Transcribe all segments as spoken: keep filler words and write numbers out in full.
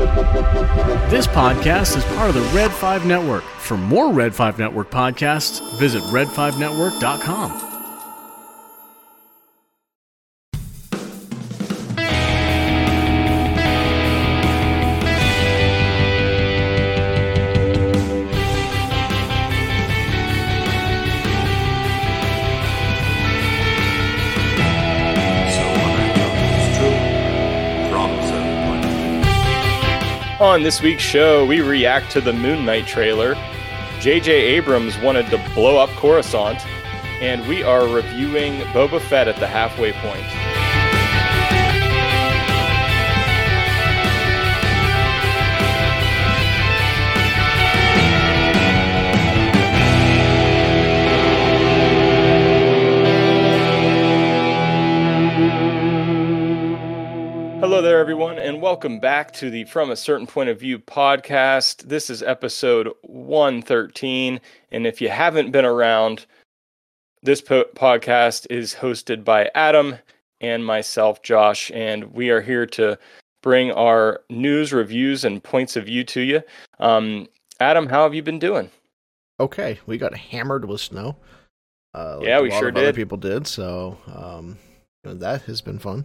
This podcast is part of the Red five Network. For more Red five Network podcasts, visit red five network dot com. On this week's show, we react to the Moon Knight trailer. J J Abrams wanted to blow up Coruscant, and we are reviewing Boba Fett at the halfway point. Hello there, everyone, and welcome back to the From a Certain Point of View podcast. This is episode one thirteen, and if you haven't been around, this po- podcast is hosted by Adam and myself, Josh, and we are here to bring our news, reviews, and points of view to you. Um, Adam, how have you been doing? Okay, we got hammered with snow. Uh, like yeah, we a lot sure of did. Other people did, so um, you know, that has been fun.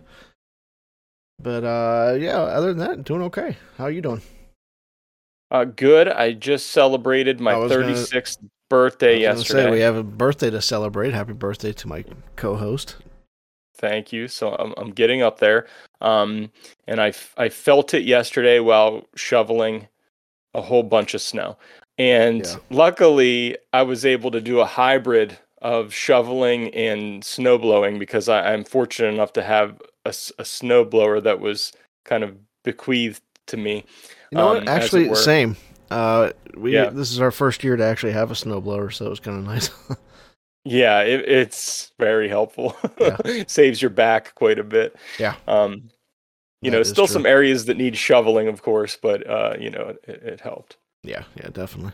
But, uh, yeah, other than that, doing okay. How are you doing? Uh, good. I just celebrated my thirty-sixth gonna, birthday yesterday. Say, we have a birthday to celebrate. Happy birthday to my co-host. Thank you. So I'm I'm getting up there. Um, and I, I felt it yesterday while shoveling a whole bunch of snow. And yeah. Luckily, I was able to do a hybrid of shoveling and snow blowing because I, I'm fortunate enough to have a, a snow blower that was kind of bequeathed to me. You know um, what? Actually, same. Uh, we yeah. This is our first year to actually have a snow blower, so it was kind of nice. yeah, it, it's very helpful. Yeah. Saves your back quite a bit. Yeah. Um, you that know, still true. Some areas that need shoveling, of course, but uh, you know, it, it helped. Yeah, yeah, definitely.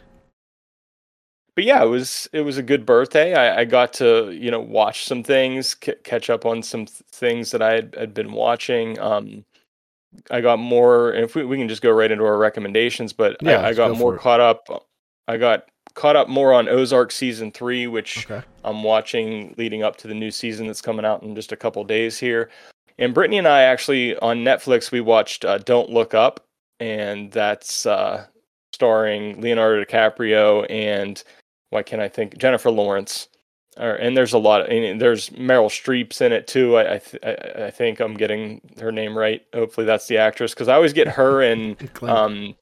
But yeah, it was it was a good birthday. I, I got to you know watch some things, c- catch up on some th- things that I had, had been watching. Um, I got more, and if we, we can just go right into our recommendations. But yeah, I, I got go more caught up. I got caught up more on Ozark season three, which okay. I'm watching leading up to the new season that's coming out in just a couple days here. And Brittany and I actually on Netflix we watched uh, Don't Look Up, and that's uh, starring Leonardo DiCaprio and why can't I think Jennifer Lawrence, or, and there's a lot of, and there's Meryl Streep's in it too. I I, th- I I think I'm getting her name right. Hopefully that's the actress because I always get her and um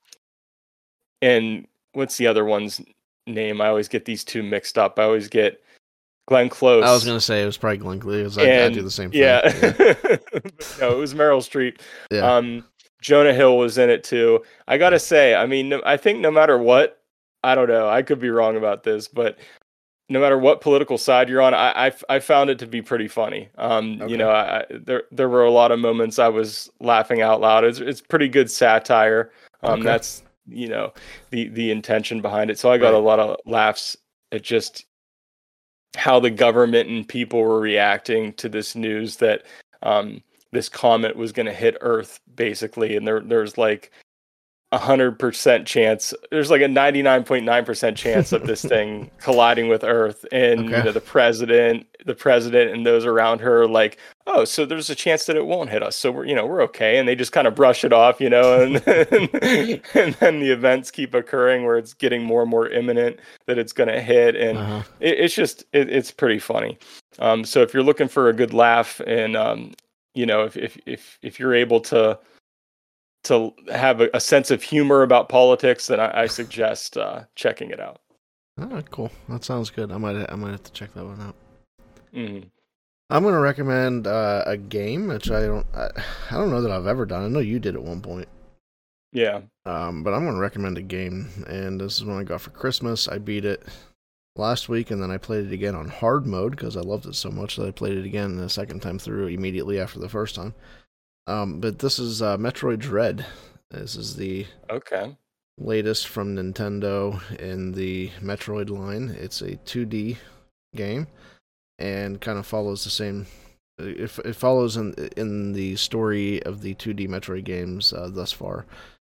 and what's the other one's name? I always get these two mixed up. I always get Glenn Close. I was gonna say it was probably Glenn Close. I, and, I do the same thing. Yeah, yeah. No, it was Meryl Streep. Yeah. Um, Jonah Hill was in it too. I gotta say, I mean, I think no matter what. I don't know. I could be wrong about this, but no matter what political side you're on, I I, I found it to be pretty funny. Um, okay. You know, I, I, there there were a lot of moments I was laughing out loud. It's it's pretty good satire. Um, okay. That's you know the the intention behind it. So I got right. a lot of laughs at just how the government and people were reacting to this news that um, this comet was going to hit Earth, basically, and there there's like. A hundred percent chance. There's like a ninety-nine point nine percent chance of this thing colliding with Earth, and okay. you know the president, the president, and those around her, are like, oh, so there's a chance that it won't hit us. So we're, you know, we're okay, and they just kind of brush it off, you know, and and, and then the events keep occurring where it's getting more and more imminent that it's going to hit, and uh-huh. it, it's just it, it's pretty funny. Um, so if you're looking for a good laugh, and um, you know, if if if if you're able to. to have a, a sense of humor about politics, then I, I suggest uh, checking it out. All right, cool. That sounds good. I might I might have to check that one out. Mm-hmm. I'm going to recommend uh, a game, which I don't I, I don't know that I've ever done. I know you did at one point. Yeah. Um, but I'm going to recommend a game, and this is one I got for Christmas. I beat it last week, and then I played it again on hard mode because I loved it so much that I played it again the second time through immediately after the first time. Um, but this is uh, Metroid Dread. This is the okay latest from Nintendo in the Metroid line. It's a two D game and kind of follows the same. It, it follows in in the story of the two D Metroid games uh, thus far.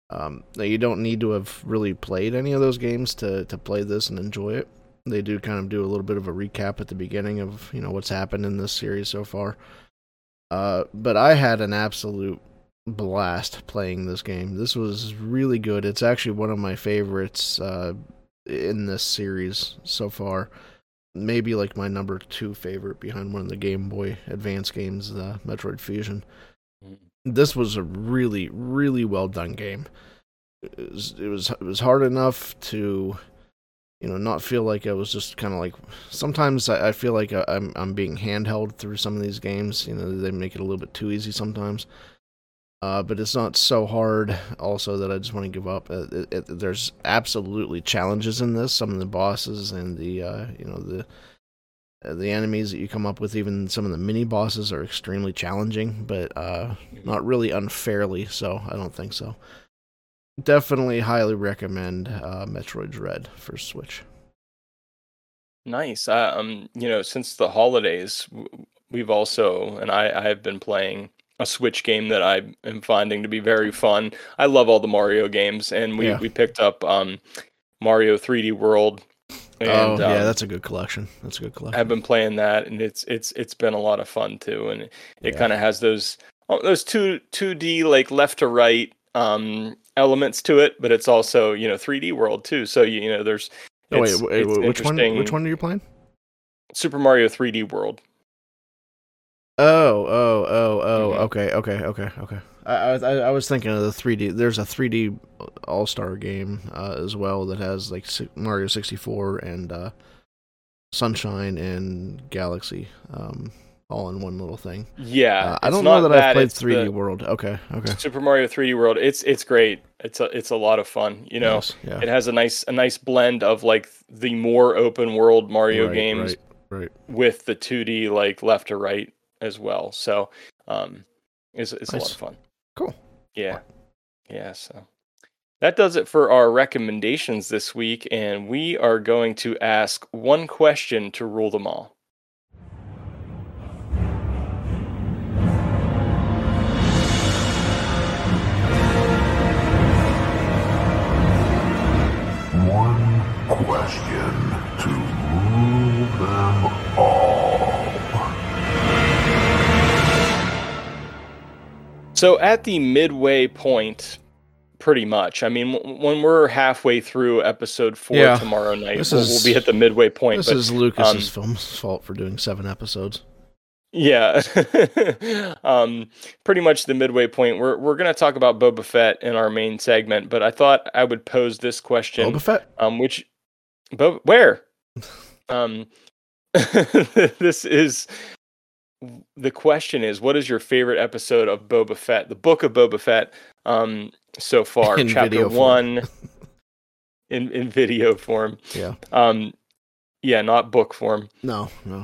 Um, now you don't need to have really played any of those games to, to play this and enjoy it. They do kind of do a little bit of a recap at the beginning of, you know, what's happened in this series so far. Uh, but I had an absolute blast playing this game. This was really good. It's actually one of my favorites uh, in this series so far. Maybe like my number two favorite behind one of the Game Boy Advance games, uh, Metroid Fusion. This was a really, really well done game. It was, it was, it was hard enough to, you know, not feel like I was just kind of like. Sometimes I, I feel like I, I'm I'm being handheld through some of these games. You know, they make it a little bit too easy sometimes. Uh, but it's not so hard also that I just want to give up. Uh, it, it, there's absolutely challenges in this. Some of the bosses and the uh, you know the uh, the enemies that you come up with, even some of the mini bosses are extremely challenging, but uh, not really unfairly. So I don't think so. Definitely highly recommend uh, Metroid Dread for Switch. Nice. Uh, um, you know, since the holidays, we've also and I I have been playing a Switch game that I am finding to be very fun. I love all the Mario games, and we, Yeah. we picked up um, Mario three D World. And, oh yeah, um, that's a good collection. That's a good collection. I've been playing that, and it's it's it's been a lot of fun too. And it, it Yeah. kind of has those oh, those two two D like left to right um, elements to it, but it's also you know three D World too. So you, you know there's Oh, wait, it's, wait, it's which one? interesting. Which one are you playing? Super Mario three D World. Oh, oh, oh, oh. Mhm. Okay, okay, okay, okay. I, I, I I was thinking of the three D. There's a three D All Star game uh, as well that has like si- Mario sixty-four and uh, Sunshine and Galaxy, um, all in one little thing. Yeah, Uh, I it's don't know not that I've played it's three D the- World. Okay, okay. Super Mario three D World. It's it's great. It's a it's a lot of fun. You know, Nice, yeah. it has a nice a nice blend of like the more open world Mario Right, games Right, right. with the two D like left to right as well. So, um, it's it's a lot Nice. of fun. Cool. Yeah, yeah. So that does it for our recommendations this week, and we are going to ask one question to rule them all. One question to rule them all. So at the midway point, pretty much. I mean, w- when we're halfway through episode four Yeah, tomorrow night, this we'll, is- we'll be at the midway point. This but is Lucas's um, film's fault for doing seven episodes. yeah, um, pretty much the midway point. We're we're gonna talk about Boba Fett in our main segment, but I thought I would pose this question. Boba Fett? Um, which, Bo- where? um, this is the question is, what is your favorite episode of Boba Fett, the book of Boba Fett, um, so far? In Chapter video form. one, in in video form. Yeah. Um, yeah, not book form. No, no.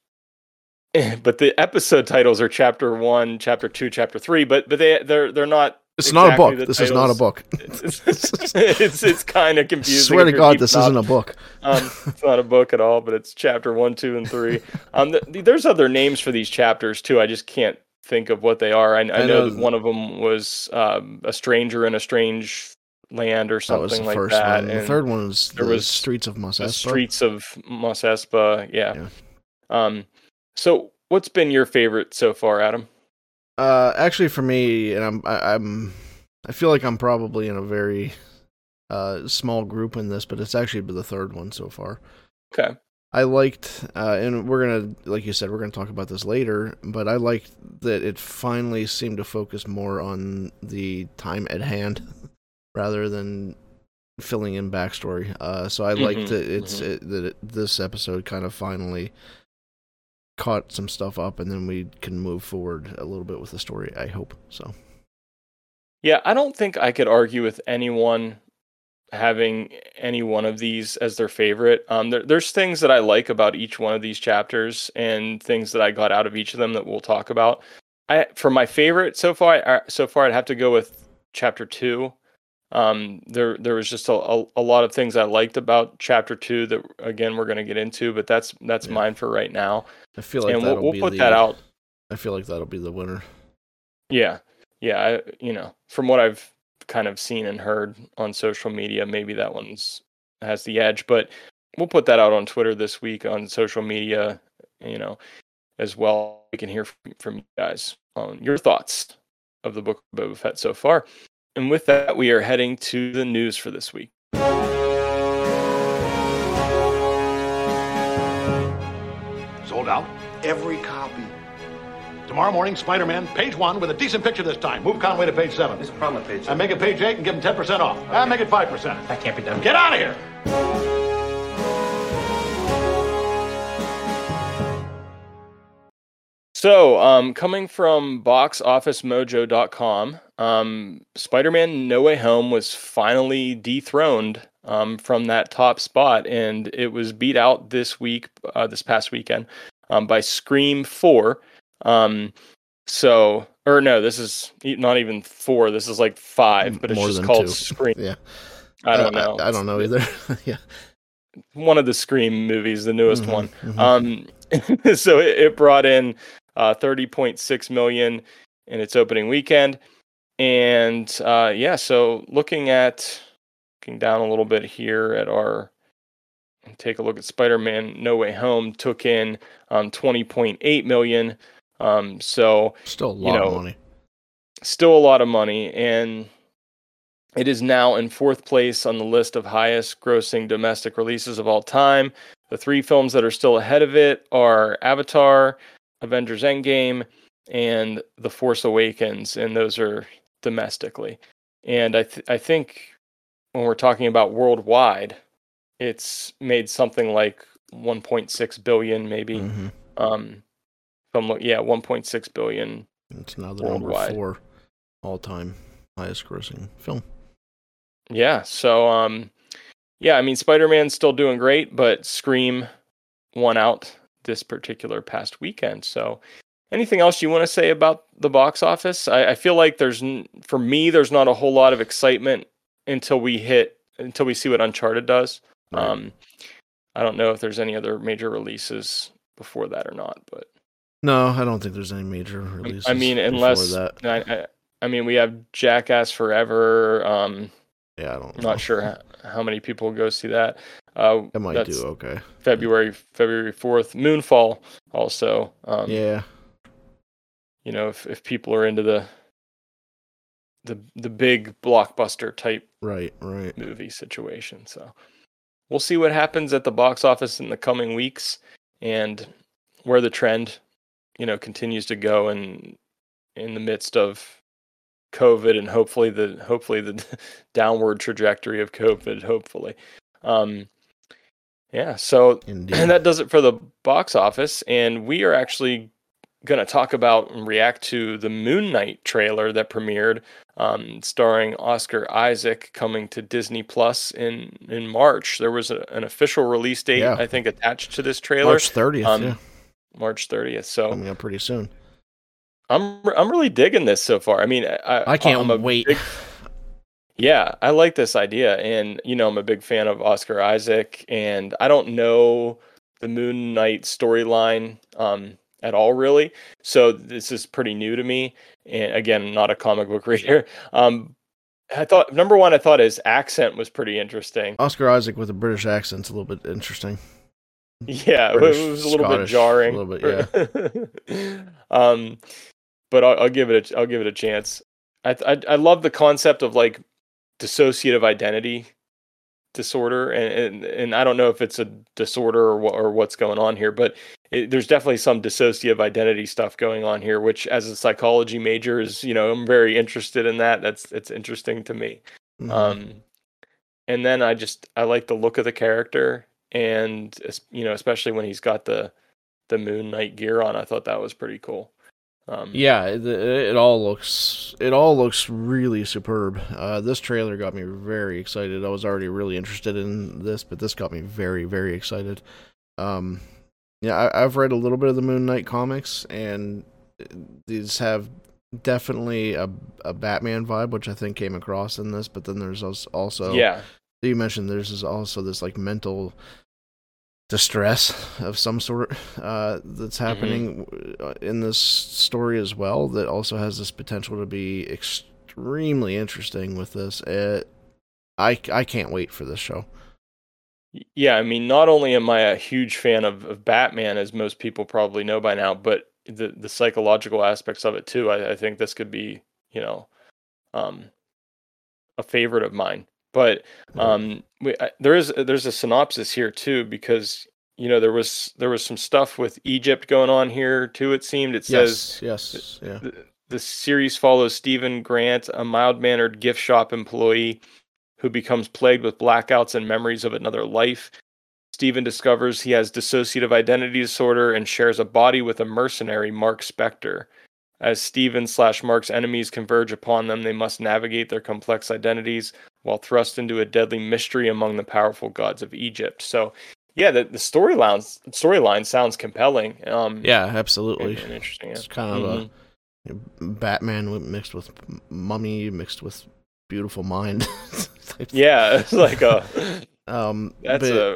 But the episode titles are chapter one, chapter two, chapter three. But but they they're they're not. It's not a exactly book. the This is not a titles. book. It's it's, it's kind of confusing. Swear if to you're God, deep this enough. isn't a book. Um, it's not a book at all, but it's chapter one, two, and three. Um, th- there's other names for these chapters too. I just can't think of what they are. I, I, I know, know that one of them was um, a stranger in a strange land or That was something the like first that. one. The and third one was there the was Streets of Mos the Espa. streets of Mos Espa. Yeah. Yeah. Um. So, what's been your favorite so far, Adam? Uh, actually, for me, and I'm, I, I'm, I feel like I'm probably in a very uh small group in this, but it's actually the third one so far. Okay. I liked, uh, and we're gonna, like you said, we're gonna talk about this later. But I liked that it finally seemed to focus more on the time at hand rather than filling in backstory. Uh, so I liked Mhm, that it's mhm. it, that it, this episode kind of finally caught some stuff up, and then we can move forward a little bit with the story. I hope so. Yeah, I don't think I could argue with anyone having any one of these as their favorite. Um, there, there's things that I like about each one of these chapters, and things that I got out of each of them that we'll talk about. I, for my favorite so far, I, so far I'd have to go with chapter two. Um, there, there was just a, a, a lot of things I liked about chapter two that, again, we're going to get into, but that's that's Yeah. mine for right now. I feel like and we'll, that'll we'll be put the, that out. I feel like that'll be the winner. Yeah, yeah. I, you know, from what I've kind of seen and heard on social media, maybe that one's has the edge. But we'll put that out on Twitter this week on social media, you know, as well. We can hear from, from you guys on your thoughts of the Book of Boba Fett so far. And with that, we are heading to the news for this week. Sold out? Every copy. Tomorrow morning, Spider-Man, page one, with a decent picture this time. Move Conway to page seven. There's a problem with page seven. And make it page eight and give him ten percent off. And make it five percent. That can't be done. Get out of here! So, um, coming from box office mojo dot com, um, Spider-Man No Way Home was finally dethroned um, from that top spot, and it was beat out this week, uh, this past weekend, um, by Scream four. Um, so, or no, this is not even four. This is like five, but it's More just than called two. Scream. Yeah. I don't know. I, I don't know either. Yeah. One of the Scream movies, the newest Mhm, one. mhm. Um, so it, it brought in uh, thirty point six million in its opening weekend, and uh, yeah. So looking at looking down a little bit here at our, take a look at Spider-Man No Way Home, took in um, twenty point eight million. Um, so Still a lot you know, of money. still a lot of money, and it is now in fourth place on the list of highest grossing domestic releases of all time. The three films that are still ahead of it are Avatar, Avengers Endgame, and The Force Awakens, and those are domestically. And I th- I think when we're talking about worldwide, it's made something like one point six billion maybe. hmm Um, from lo- yeah, one point six billion. It's now the Worldwide. number four all-time highest grossing film. Yeah, so um, yeah, I mean, Spider-Man's still doing great, but Scream won out this particular past weekend. So, anything else you want to say about the box office? I, I feel like there's, n- for me, there's not a whole lot of excitement until we hit, until we see what Uncharted does. Right. Um, I don't know if there's any other major releases before that or not, but No, I don't think there's any major releases. I mean, before unless that. I, I, I mean, we have Jackass Forever. Um, Yeah, I don't I'm know. not sure how, how many people go see that. Uh, It might that's do okay. February February fourth. Moonfall also. Um, Yeah. You know, if, if people are into the the the big blockbuster type Right, right. movie situation, so we'll see what happens at the box office in the coming weeks and where the trend, you know, continues to go in in the midst of COVID and hopefully the hopefully the downward trajectory of COVID. Hopefully, um, yeah. So Indeed. and that does it for the box office, and we are actually going to talk about and react to the Moon Knight trailer that premiered, um, starring Oscar Isaac, coming to Disney Plus in in March. There was a, an official release date, Yeah. I think, attached to this trailer. March thirtieth, um, yeah. March thirtieth. So Coming up pretty soon. I'm I'm really digging this so far. I mean, I, I can't I'm a wait. big- yeah, I like this idea, and you know, I'm a big fan of Oscar Isaac, and I don't know the Moon Knight storyline um, at all, really. So this is pretty new to me, and again, not a comic book reader. Um, I thought number one, I thought his accent was pretty interesting. Oscar Isaac with a British accent's a little bit interesting. Yeah, British, it was a little Scottish, bit jarring. a little yeah. um, but I'll, I'll give it a I'll give it a chance. I, I I love the concept of like dissociative identity disorder, and and, and I don't know if it's a disorder or what, or what's going on here, but it, there's definitely some dissociative identity stuff going on here, which as a psychology major is, you know, I'm very interested in that. That's it's interesting to me. Mhm. Um, and then I just I like the look of the character, and es- you know, especially when he's got the the Moon Knight gear on, I thought that was pretty cool. Um, Yeah, it, it all looks it all looks really superb. Uh, this trailer got me very excited. I was already really interested in this, but this got me very, very excited. Um, yeah, I, I've read a little bit of the Moon Knight comics, and these have definitely a a Batman vibe, which I think came across in this. But then there's als- also yeah, you mentioned there's this also this like mental distress of some sort uh, that's happening in this story as well, that also has this potential to be extremely interesting with this. It, I, I can't wait for this show. Yeah, I mean, not only am I a huge fan of, of Batman, as most people probably know by now, but the, the psychological aspects of it too. I, I think this could be, you know, um, a favorite of mine. But um, we, I, there is there's a synopsis here too, because you know there was there was some stuff with Egypt going on here too. It seemed it says yes, yes, yeah. The, the series follows Stephen Grant, a mild-mannered gift shop employee who becomes plagued with blackouts and memories of another life. Stephen discovers he has dissociative identity disorder and shares a body with a mercenary, Mark Spector. As Stephen slash Mark's enemies converge upon them, they must navigate their complex identities while thrust into a deadly mystery among the powerful gods of Egypt. So, yeah, the, the storyline storyline sounds compelling. Um, yeah, absolutely. And, and interesting. Yeah. It's kind of mm-hmm. a you know, Batman mixed with Mummy, mixed with Beautiful Mind. Yeah, it's like a. um, that's a.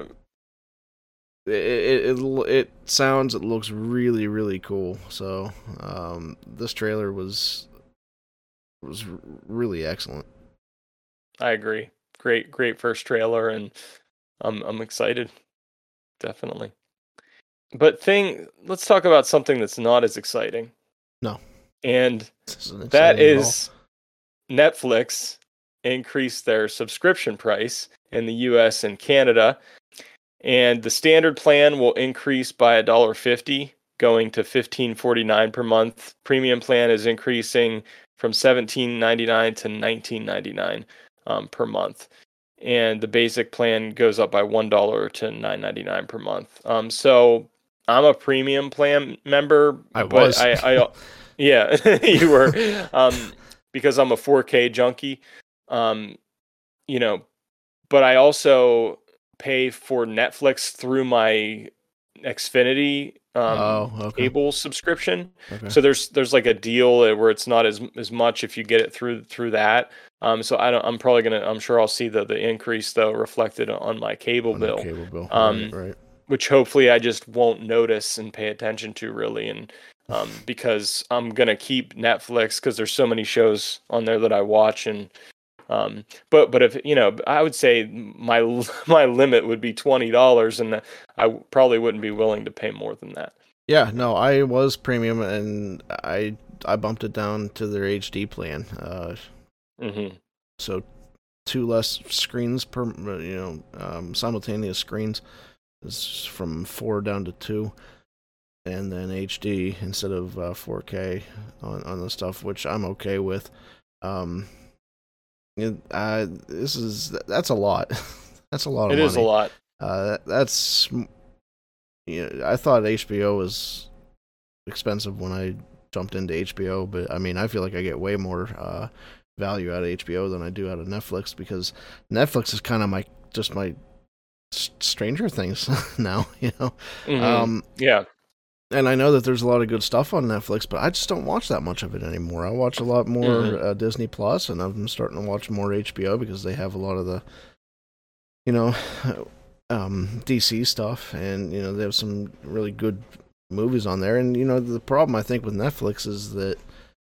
It, it it it sounds it looks really really cool. So um, this trailer was was really excellent. I agree. Great great first trailer, and I'm I'm excited. Definitely. But thing, let's talk about something that's not as exciting. No. And that is Netflix increased their subscription price in the U S and Canada. And the standard plan will increase by one dollar fifty, going to fifteen forty-nine per month. Premium plan is increasing from seventeen ninety-nine to nineteen ninety-nine um, per month. And the basic plan goes up by one dollar to nine ninety-nine per month. Um, so I'm a premium plan member. I but was. I, I, yeah, you were. Um, because I'm a four K junkie. Um, you know, but I also pay for Netflix through my Xfinity um, oh, okay. cable subscription. Okay. So there's there's like a deal where it's not as as much if you get it through through that. Um, so I don't. I'm probably gonna. I'm sure I'll see the the increase though reflected on my cable on bill. Cable bill. Um, right, right. Which hopefully I just won't notice and pay attention to really, and um, because I'm gonna keep Netflix because there's so many shows on there that I watch and. Um, but but if you know, I would say my my limit would be twenty dollars, and I probably wouldn't be willing to pay more than that. Yeah, no, I was premium, and I I bumped it down to their H D plan. Uh, mm-hmm. So two less screens per, you know, um, simultaneous screens is from four down to two, and then H D instead of uh, four K on on the stuff, which I'm okay with. Um, It, uh, this is that's a lot. That's a lot of it money. It is a lot. Uh, that's you know, I thought H B O was expensive when I jumped into H B O, but I mean, I feel like I get way more uh, value out of H B O than I do out of Netflix because Netflix is kind of my just my Stranger Things now. You know, mm-hmm. um, yeah. And I know that there's a lot of good stuff on Netflix, but I just don't watch that much of it anymore. I watch a lot more mm-hmm. uh, Disney Plus, and I'm starting to watch more H B O because they have a lot of the, you know, um, D C stuff, and you know they have some really good movies on there. And you know the problem I think with Netflix is that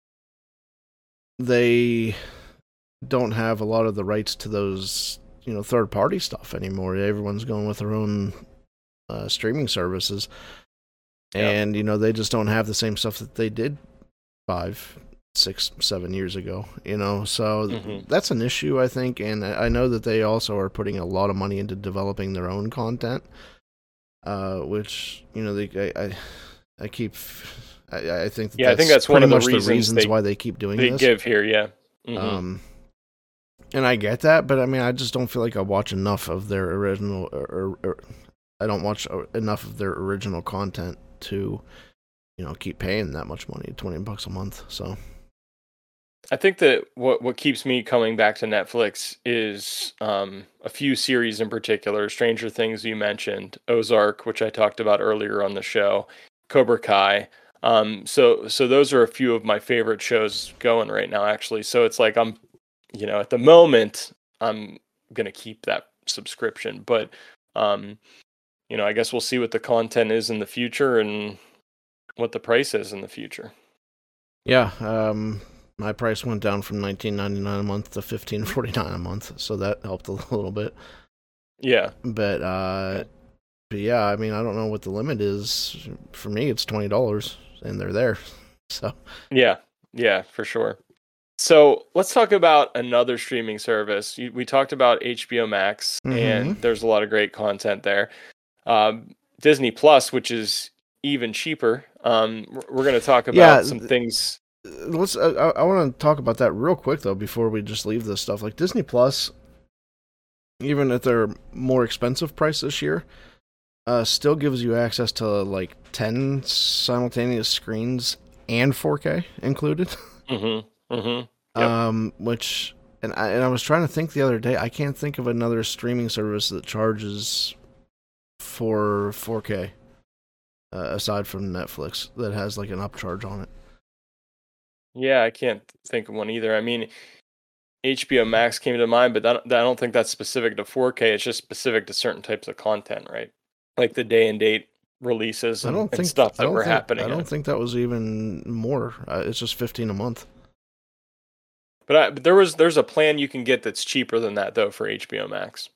they don't have a lot of the rights to those, you know, third party stuff anymore. Everyone's going with their own uh, streaming services. And, you know, they just don't have the same stuff that they did five, six, seven years ago, you know. So mm-hmm. that's an issue, I think. And I know that they also are putting a lot of money into developing their own content, uh, which, you know, they, I, I, I keep, I, I think that yeah, that's I think that's one of the reasons, reasons, the reasons they, why they keep doing they this. They give here, yeah. Mm-hmm. Um, and I get that, but I mean, I just don't feel like I watch enough of their original, or, or, or I don't watch enough of their original content to, you know, keep paying that much money, twenty bucks a month. So I think that what what keeps me coming back to Netflix is um, a few series in particular. Stranger Things, you mentioned, Ozark, which I talked about earlier on the show, Cobra Kai. Um, so so those are a few of my favorite shows going right now, actually. So it's like I'm, you know, at the moment I'm gonna keep that subscription, but um, you know, I guess we'll see what the content is in the future and what the price is in the future. Yeah, um, My price went down from nineteen ninety-nine a month to fifteen forty-nine a month, so that helped a little bit. Yeah. But uh, but yeah, I mean, I don't know what the limit is. For me, it's twenty dollars, and they're there. So yeah, yeah, for sure. So let's talk about another streaming service. We talked about H B O Max, mm-hmm. and there's a lot of great content there. Um, Disney Plus, which is even cheaper. Um, we're going to talk about yeah, some things. Let's. Uh, I, I want to talk about that real quick though before we just leave this stuff. Like Disney Plus, even at their more expensive price this year, uh, still gives you access to like ten simultaneous screens and four K included. Mm-hmm. Mm-hmm. Yep. Um, which and I and I was trying to think the other day. I can't think of another streaming service that charges for four K uh, aside from Netflix that has like an upcharge on it. Yeah, I can't think of one either. I mean, H B O Max came to mind, but that, that I don't think that's specific to four K. It's just specific to certain types of content, right? Like the day and date releases and, I don't and think, stuff I that don't were think, happening. I don't think that was even more. Uh, it's just fifteen a month. But, I, but there was there's a plan you can get that's cheaper than that though for H B O Max.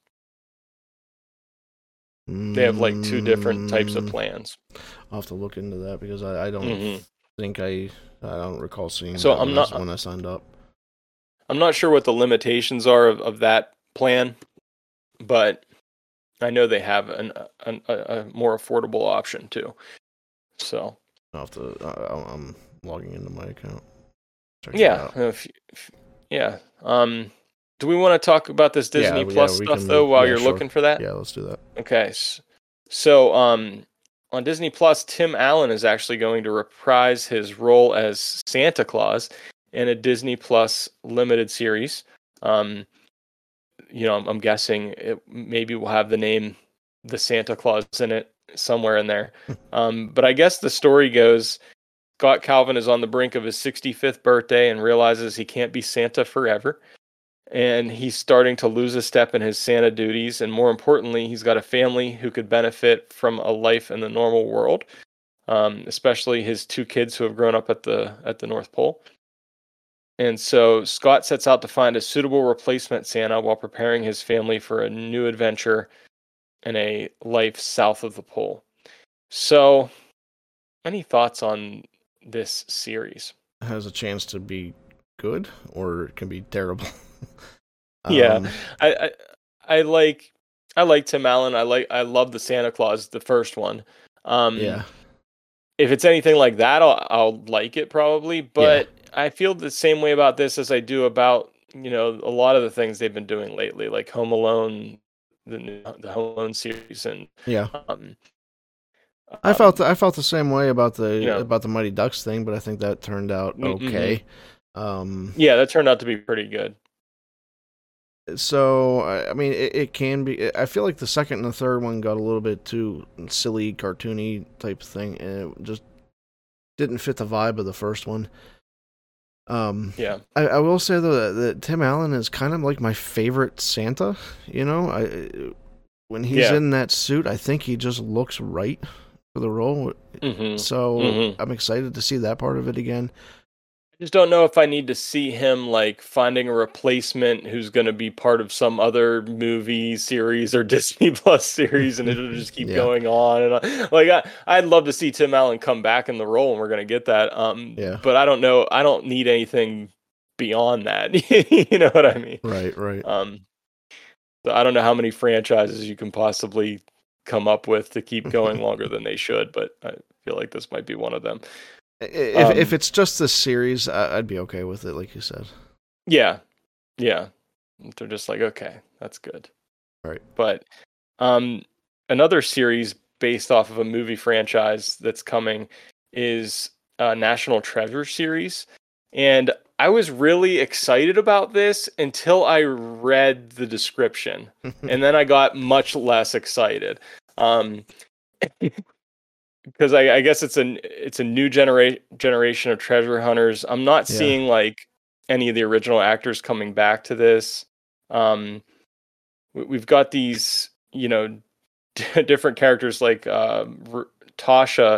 Mm, they have like two different types of plans. I'll have to look into that because I, I don't mm-hmm. think I I don't recall seeing so that I'm when, not, I, when I signed up. I'm not sure what the limitations are of, of that plan, but I know they have an, an a, a more affordable option too. So I'll have to. I, I'm logging into my account. Check yeah, if, if, yeah. Um, do we want to talk about this Disney yeah, Plus yeah, stuff can, though while yeah, you're sure. looking for that? Yeah, let's do that. Okay. So, um, on Disney Plus, Tim Allen is actually going to reprise his role as Santa Claus in a Disney Plus limited series. Um, you know, I'm, I'm guessing it maybe will have the name The Santa Claus in it somewhere in there. um, but I guess the story goes, Scott Calvin is on the brink of his sixty-fifth birthday and realizes he can't be Santa forever. And he's starting to lose a step in his Santa duties. And more importantly, he's got a family who could benefit from a life in the normal world, um, especially his two kids who have grown up at the at the North Pole. And so Scott sets out to find a suitable replacement Santa while preparing his family for a new adventure in a life south of the pole. So, any thoughts on this series? It has a chance to be good or it can be terrible. um, yeah, I, I I like I like Tim Allen. I like I love the Santa Claus, the first one. Um, yeah. If it's anything like that, I'll I'll like it probably. But yeah. I feel the same way about this as I do about you know a lot of the things they've been doing lately, like Home Alone, the the Home Alone series, and yeah. Um, I felt the, I felt the same way about the you know, about the Mighty Ducks thing, but I think that turned out okay. Mm-hmm. Um, yeah, that turned out to be pretty good. So I mean, it, it can be. I feel like the second and the third one got a little bit too silly, cartoony type thing, and it just didn't fit the vibe of the first one. Um, yeah, I, I will say though that, that Tim Allen is kind of like my favorite Santa. You know, I when he's yeah. in that suit, I think he just looks right for the role. Mm-hmm. So mm-hmm. I'm excited to see that part of it again. I just don't know if I need to see him like finding a replacement who's going to be part of some other movie series or Disney Plus series, and it'll just keep yeah. going on. And on. Like I, I'd love to see Tim Allen come back in the role, and we're going to get that. Um, yeah. But I don't know. I don't need anything beyond that. You know what I mean? Right. Right. Um, so I don't know how many franchises you can possibly come up with to keep going longer than they should, but I feel like this might be one of them. If um, if it's just this series, I'd be okay with it, like you said. Yeah, yeah. They're just like, okay, that's good. Right. But um, another series based off of a movie franchise that's coming is a National Treasure series. And I was really excited about this until I read the description. And then I got much less excited. Um Because I, I guess it's a it's a new genera- generation of treasure hunters. I'm not yeah. seeing like any of the original actors coming back to this. Um, we, we've got these, you know, d- different characters like uh, R- Tasha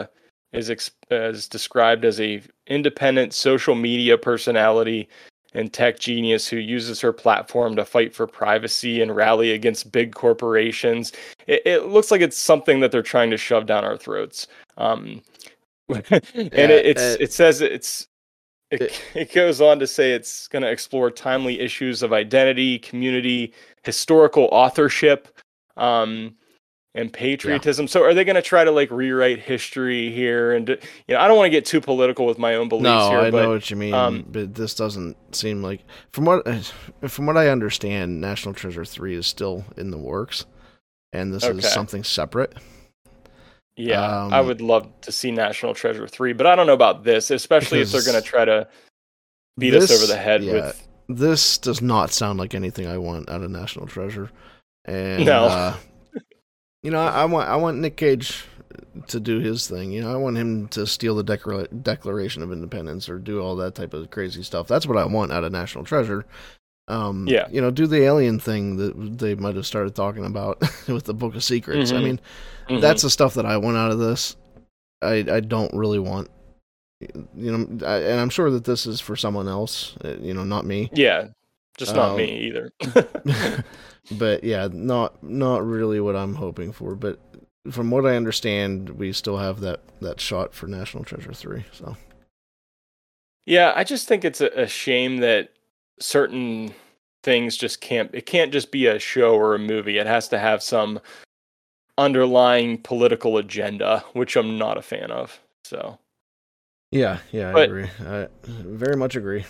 is ex- is described as a independent social media personality and tech genius who uses her platform to fight for privacy and rally against big corporations. It, it looks like it's something that they're trying to shove down our throats. Um, and Yeah, it, it's uh, it says it's it, it- it goes on to say it's going to explore timely issues of identity, community, historical authorship, um, and patriotism. So are they going to try to like rewrite history here? And, you know, I don't want to get too political with my own beliefs No, here, I but know what you mean, um, but this doesn't seem like from what from what I understand, National Treasure three is still in the works, and this Okay. is something separate. yeah, um, I would love to see National Treasure three, but I don't know about this, especially if they're Because going to try to beat us this- over the head yeah, with. This does not sound like anything I want out of National Treasure, and No. uh, you know, I, I want I want Nick Cage to do his thing. You know, I want him to steal the Decla- Declaration of Independence or do all that type of crazy stuff. That's what I want out of National Treasure. Um, Yeah. you know, do the alien thing that they might have started talking about with the Book of Secrets. I Mhm. mean, Mhm. that's the stuff that I want out of this. I I don't really want, you know, I, and I'm sure that this is for someone else. uh, You know, not me. Yeah, just not Um, me either. But yeah, not not really what I'm hoping for. But from what I understand, we still have that that shot for National Treasure three. So Yeah, I just think it's a, a shame that certain things just can't, it can't just be a show or a movie. It has to have some underlying political agenda, which I'm not a fan of. So, yeah, yeah, I But- agree. I very much agree.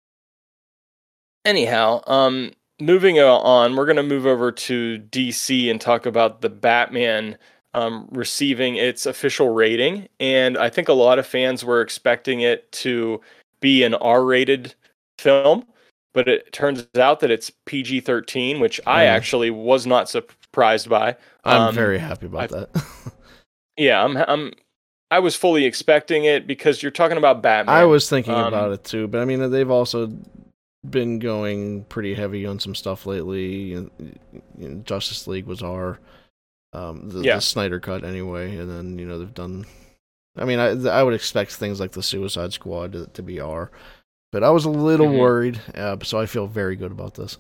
anyhow, um, moving on, we're going to move over to D C and talk about the Batman um, receiving its official rating. And I think a lot of fans were expecting it to be an R-rated film, but it turns out that it's P G thirteen, which I Yeah. actually was not surprised by. I'm Um, very happy about I- that. Yeah, I'm. I'm. I was fully expecting it because you're talking about Batman. I was thinking Um, about it too, but I mean, they've also been going pretty heavy on some stuff lately. You know, you know, Justice League was R, um, the, Yeah. the Snyder cut anyway, and then you know they've done. I mean, I I would expect things like the Suicide Squad to, to be R, but I was a little Mhm. worried, uh, so I feel very good about this.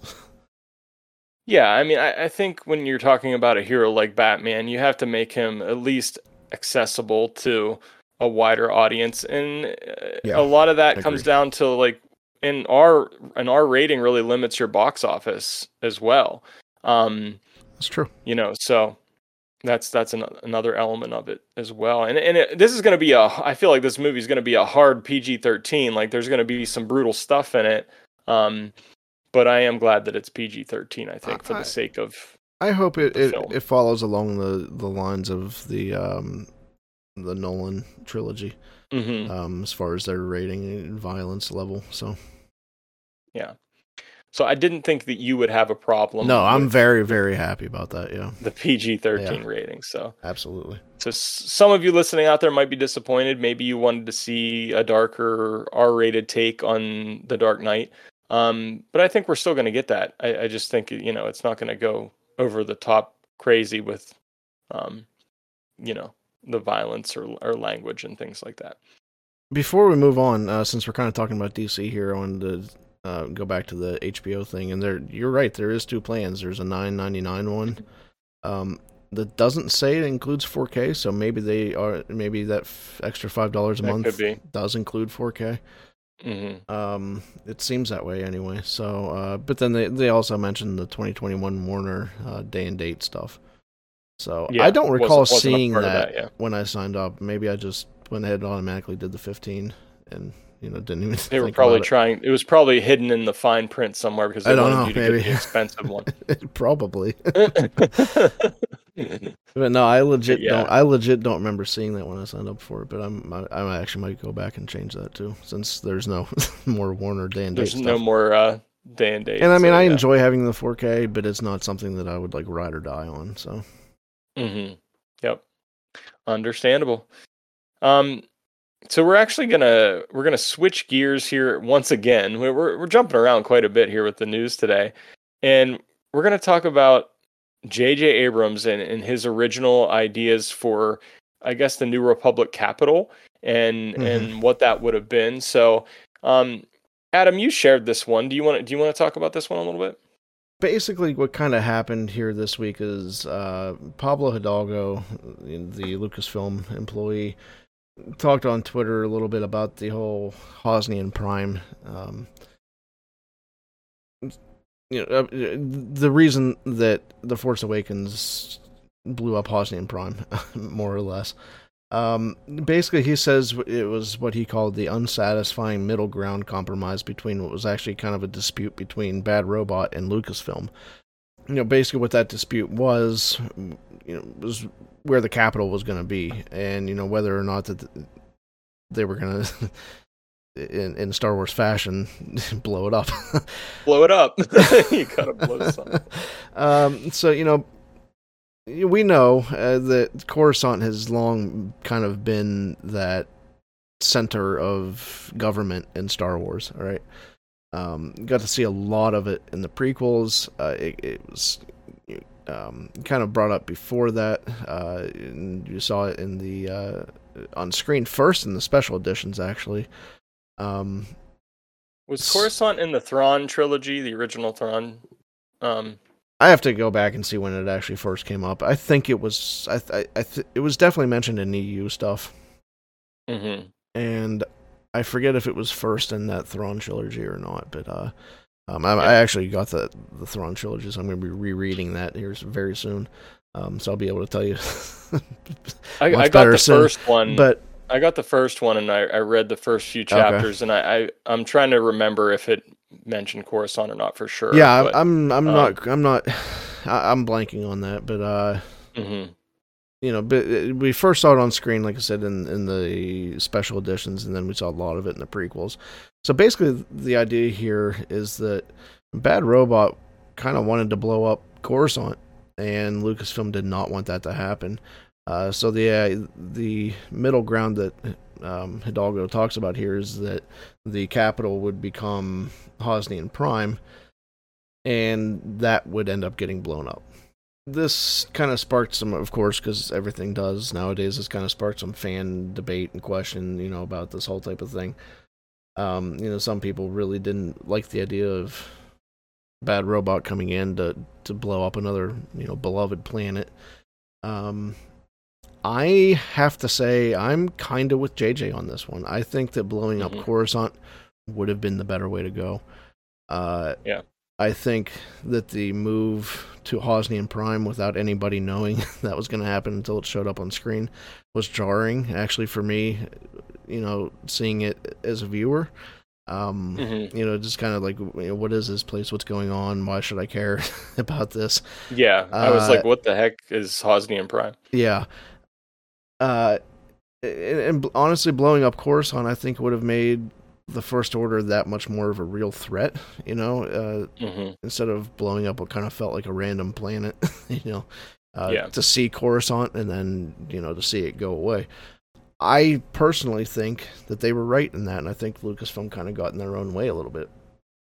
Yeah, I mean, I, I think when you're talking about a hero like Batman, you have to make him at least accessible to a wider audience, and uh, Yeah, a lot of that I comes agree. down to like an R an R rating really limits your box office as well. Um, That's true. you know, so that's that's an, another element of it as well. And and it, this is going to be a I feel like this movie is going to be a hard P G thirteen. Like there's going to be some brutal stuff in it. Um, but I am glad that it's P G thirteen, I think, for I- the sake of I hope it, the it, film. it follows along the, the lines of the um the Nolan trilogy, Mhm. um, as far as their rating and violence level. So Yeah. So I didn't think that you would have a problem. no, I'm with very very happy about that. Yeah, the P G thirteen Yeah. rating. So, absolutely. so s- some of you listening out there might be disappointed. Maybe you wanted to see a darker R-rated take on The Dark Knight. Um, but I think we're still going to get that. I, I just think, you know, it's not going to go over the top crazy with, um, you know, the violence or, or language and things like that. Before we move on, uh, since we're kind of talking about D C here, I wanted to uh, go back to the H B O thing. And there, you're right. There is two plans. There's a nine ninety-nine one um, that doesn't say it includes four K. So maybe they are. Maybe that f- extra five dollars a That month could be. does include four K. hmm Um, it seems that way anyway. So, uh, but then they they also mentioned the twenty twenty-one Warner uh, day and date stuff. So Yeah, I don't recall wasn't- wasn't a seeing part of that, that, yeah. when I signed up. Maybe I just went ahead and automatically did the fifteen, and you know didn't even. They were think probably about trying. It was probably hidden in the fine print somewhere because they I don't wanted know, you to maybe. get the expensive one. it. Probably, but no, I legit Yeah. don't. I legit don't remember seeing that when I signed up for it. But I'm I, I actually might go back and change that too, since there's no more Warner day and date There's stuff. no more uh, day and date. And I mean, so, I yeah. enjoy having the four K, but it's not something that I would like ride or die on. So Mm-hmm. Yep. Understandable. Um, so we're actually gonna we're gonna switch gears here once again. We're we're, we're jumping around quite a bit here with the news today, and we're gonna talk about J J Abrams and, and his original ideas for I guess, the New Republic capital and Mhm. and what that would have been. So, um, Adam, you shared this one. Do you want to do you want to talk about this one a little bit? Basically, what kind of happened here this week is uh, Pablo Hidalgo, the Lucasfilm employee, talked on Twitter a little bit about the whole Hosnian Prime. Um, you know, uh, the reason that The Force Awakens blew up Hosnian Prime, more or less. Um, basically, he says it was what he called the unsatisfying middle ground compromise between what was actually kind of a dispute between Bad Robot and Lucasfilm. You know, basically what that dispute was, you know, was where the capital was going to be, and you know whether or not that they were going to, in in Star Wars fashion, blow it up. Blow it up. You gotta blow something. Um, so you know. We know uh, that Coruscant has long kind of been that center of government in Star Wars, all right? Um, got to see a lot of it in the prequels. Uh, it, it was um, kind of brought up before that. Uh, and you saw it in the uh, on screen first in the special editions, actually. Um, Was Coruscant in the Thrawn trilogy, the original Thrawn? Um, I have to go back and see when it actually first came up. I think it was I th- I th- it was definitely mentioned in E U stuff. mm-hmm. And I forget if it was first in that Thrawn trilogy or not, but uh, um, I, Yeah. I actually got the the Thrawn trilogy, so I'm going to be rereading that here very soon. Um, so I'll be able to tell you. I, much I got better the soon. first one, But I got the first one, and I, I read the first few chapters, and I, I I'm trying to remember if it mentioned Coruscant or not for sure. yeah, but, I'm I'm um, not I'm not I, I'm blanking on that, but uh. Mm-hmm. You know, but we first saw it on screen, like I said, in, in the special editions, and then we saw a lot of it in the prequels. So basically, the idea here is that Bad Robot kind of wanted to blow up Coruscant, and Lucasfilm did not want that to happen. Uh, so the uh, the middle ground that um, Hidalgo talks about here is that the capital would become Hosnian Prime, and that would end up getting blown up. This kind of sparked some, of course, because everything does nowadays, this kind of sparked some fan debate and question, you know, about this whole type of thing. Um, you know, some people really didn't like the idea of Bad Robot coming in to, to blow up another, you know, beloved planet. Um, I have to say, I'm kind of with J J on this one. I think that blowing Mhm. up Coruscant would have been the better way to go. Uh, Yeah. I think that the move to Hosnian Prime without anybody knowing that was going to happen until it showed up on screen was jarring, actually, for me, you know, seeing it as a viewer. Um, Mhm. You know, just kind of like, you know, what is this place? What's going on? Why should I care about this? Yeah, I was Uh, like, what the heck is Hosnian Prime? Yeah. Uh, and, and honestly, blowing up Coruscant, I think, would have made the First Order that much more of a real threat, you know, uh, Mm-hmm. instead of blowing up what kind of felt like a random planet, you know, uh, Yeah. to see Coruscant and then, you know, to see it go away. I personally think that they were right in that, and I think Lucasfilm kind of got in their own way a little bit.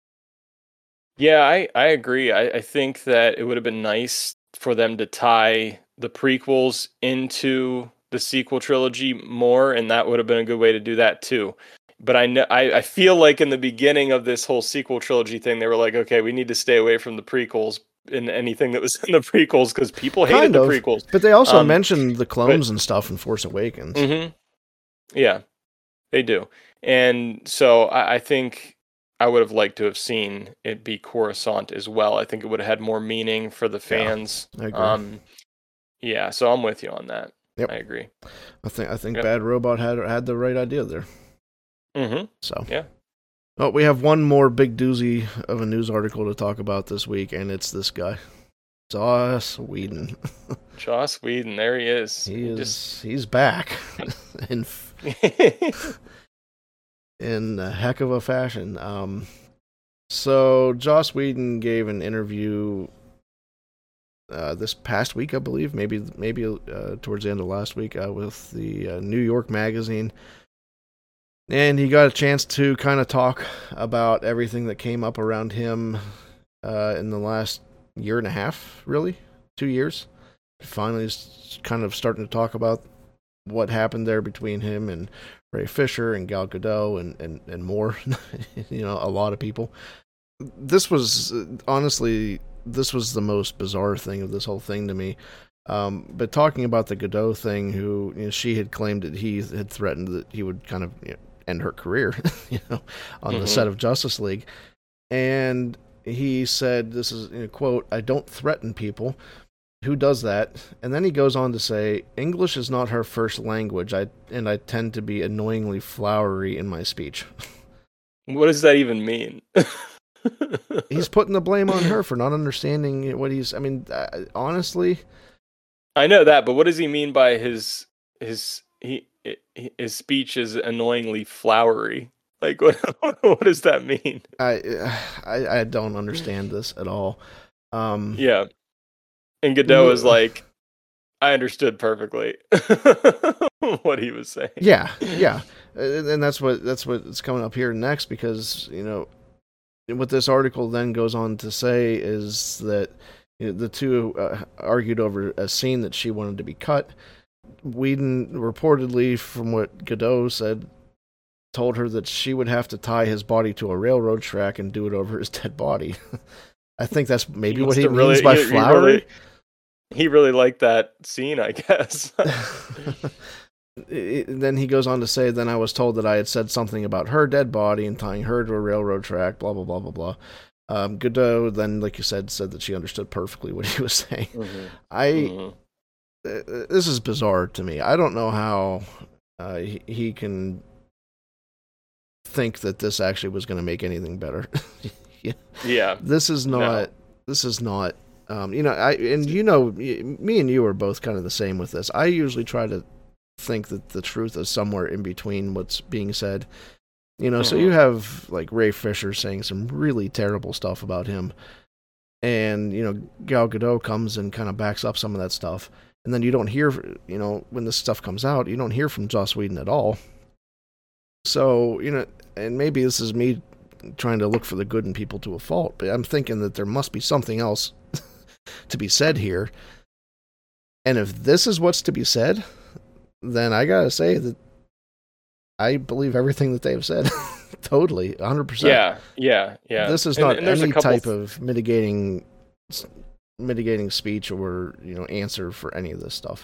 Yeah, I, I agree. I, I think that it would have been nice for them to tie the prequels into the sequel trilogy more, and that would have been a good way to do that too. But I know I, I feel like in the beginning of this whole sequel trilogy thing, they were like, okay, we need to stay away from the prequels and anything that was in the prequels because people hated Kind the of, prequels. But they also Um, mentioned the clones and stuff in Force Awakens. Mm-hmm. Yeah, they do. And so I, I think I would have liked to have seen it be Coruscant as well. I think it would have had more meaning for the fans. I agree. Um, yeah, so I'm with you on that. Yep. I agree. I think I think Yep. Bad Robot had had the right idea there. Mm-hmm. So Yeah. Oh, we have one more big doozy of a news article to talk about this week, and it's this guy, Joss Whedon. Joss Whedon, there he is. He is Just- he's back in in a heck of a fashion. Um, so Joss Whedon gave an interview uh, this past week, I believe, maybe maybe uh, towards the end of last week, uh, with the uh, New York Magazine. And he got a chance to kind of talk about everything that came up around him uh, in the last year and a half, really, two years. Finally, he's kind of starting to talk about what happened there between him and Ray Fisher and Gal Gadot and, and, and more, you know, a lot of people. This was, honestly, this was the most bizarre thing of this whole thing to me. Um, but talking about the Gadot thing, who, you know, she had claimed that he had threatened that he would kind of, you know, end her career, you know, on mm-hmm. the set of Justice League. And he said, this is, you know, quote, "I don't threaten people. Who does that?" And then he goes on to say, "English is not her first language, I and I tend to be annoyingly flowery in my speech." What does that even mean? He's putting the blame on her for not understanding what he's, I mean, uh, honestly. I know that, but what does he mean by his, his, he, his speech is annoyingly flowery? Like, what, what does that mean? I, I, I don't understand this at all. Um, yeah. And Gadot is like, I understood perfectly what he was saying. Yeah, yeah, and that's what that's what's coming up here next, because, you know, what this article then goes on to say is that, you know, the two uh, argued over a scene that she wanted to be cut. Whedon reportedly, from what Gadot said, told her that she would have to tie his body to a railroad track and do it over his dead body. I think that's maybe he what he means really, by he, flowery. He really, he really liked that scene, I guess. it, then he goes on to say, "Then I was told that I had said something about her dead body and tying her to a railroad track, blah, blah, blah, blah, blah." Um, Gadot then, like you said, said that she understood perfectly what he was saying. Mm-hmm. I, mm-hmm. uh, this is bizarre to me. I don't know how uh, he, he can think that this actually was going to make anything better. yeah. yeah. This is not, no. this is not, um, you know, I, and you know, me and you are both kind of the same with this. I usually try to think that the truth is somewhere in between what's being said. You know, mm-hmm. so you have, like, Ray Fisher saying some really terrible stuff about him, and, you know, Gal Gadot comes and kind of backs up some of that stuff, and then you don't hear, you know, when this stuff comes out, you don't hear from Joss Whedon at all. So, you know, and maybe this is me trying to look for the good in people to a fault, but I'm thinking that there must be something else to be said here. And if this is what's to be said, then I gotta say that I believe everything that they've said. Totally, one hundred percent. Yeah, yeah, yeah. This is not and, and any type of mitigating mitigating speech or, you know, answer for any of this stuff.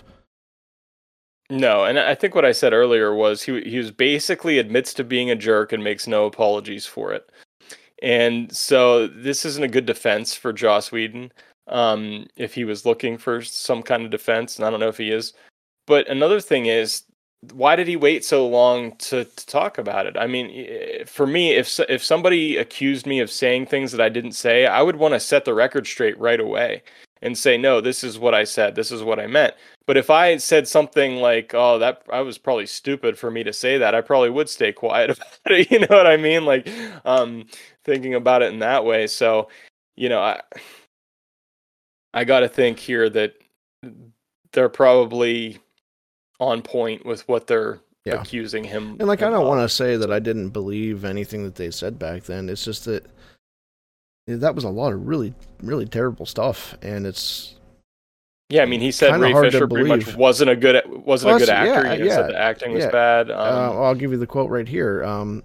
No, and I think what I said earlier was he he was basically admits to being a jerk and makes no apologies for it. And so this isn't a good defense for Joss Whedon. Um, if he was looking for some kind of defense, and I don't know if he is. But another thing is, why did he wait so long to, to talk about it? I mean, for me, if if somebody accused me of saying things that I didn't say, I would want to set the record straight right away and say, no, this is what I said. This is what I meant. But if I said something like, oh, that I was probably stupid for me to say that, I probably would stay quiet about it. You know what I mean? Like, um, thinking about it in that way. So, you know, I, I got to think here that they're probably on point with what they're yeah. accusing him. And like, I don't want to say that I didn't believe anything that they said back then. It's just that that was a lot of really, really terrible stuff, and it's yeah. I mean, he said Ray Fisher pretty much wasn't a good wasn't well, a good actor. Yeah, he yeah, said the acting yeah. was bad. Um, uh, I'll give you the quote right here. Um,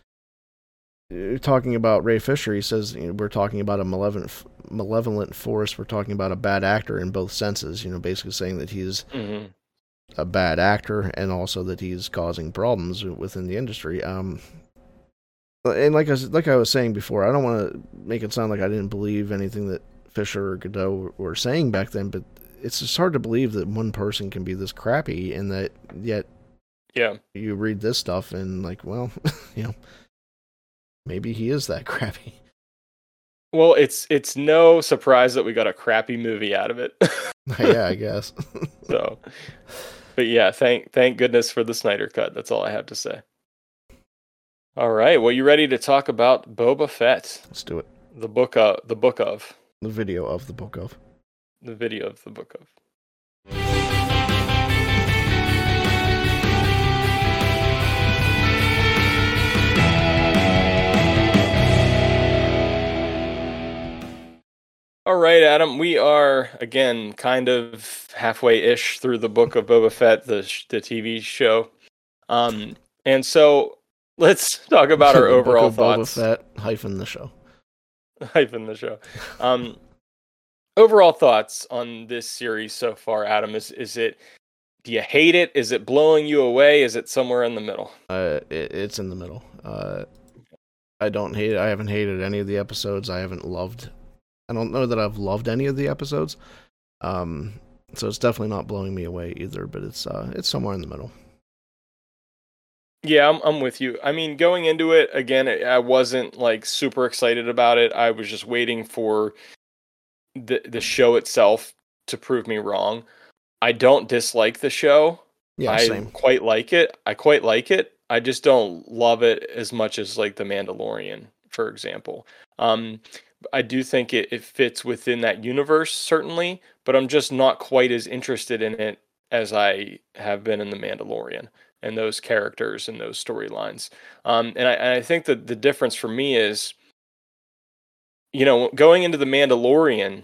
talking about Ray Fisher, he says, you know, we're talking about a malevolent, malevolent force. We're talking about a bad actor in both senses. You know, basically saying that he's mm-hmm. a bad actor, and also that he's causing problems within the industry. Um, and like I was, like I was saying before, I don't want to make it sound like I didn't believe anything that Fisher or Gadot were saying back then, but it's just hard to believe that one person can be this crappy, and that yet, yeah, you read this stuff and like, well, you know, maybe he is that crappy. Well, it's it's no surprise that we got a crappy movie out of it. Yeah, I guess. So, but yeah, thank thank goodness for the Snyder Cut. That's all I have to say. All right, well, you ready to talk about Boba Fett? Let's do it. The book of the book of the video of the book of the video of the book of. All right, Adam, we are, again, kind of halfway-ish through the Book of Boba Fett, the, sh- the T V show. Um, and so let's talk about our The Book overall of Boba thoughts. Fett hyphen the show. Hyphen the show. Um, overall thoughts on this series so far, Adam. Is is it? Do you hate it? Is it blowing you away? Is it somewhere in the middle? Uh, it, it's in the middle. Uh, I don't hate it. I haven't hated any of the episodes. I haven't loved. I don't know that I've loved any of the episodes. Um, so it's definitely not blowing me away either. But it's uh, it's somewhere in the middle. Yeah, I'm I'm with you. I mean, going into it again, I wasn't like super excited about it. I was just waiting for the the show itself to prove me wrong. I don't dislike the show. Yeah, I same. quite like it. I quite like it. I just don't love it as much as like The Mandalorian, for example. Um, I do think it, it fits within that universe, certainly, but I'm just not quite as interested in it as I have been in The Mandalorian and those characters and those storylines. Um, and, I, and I think that the difference for me is, you know, going into The Mandalorian,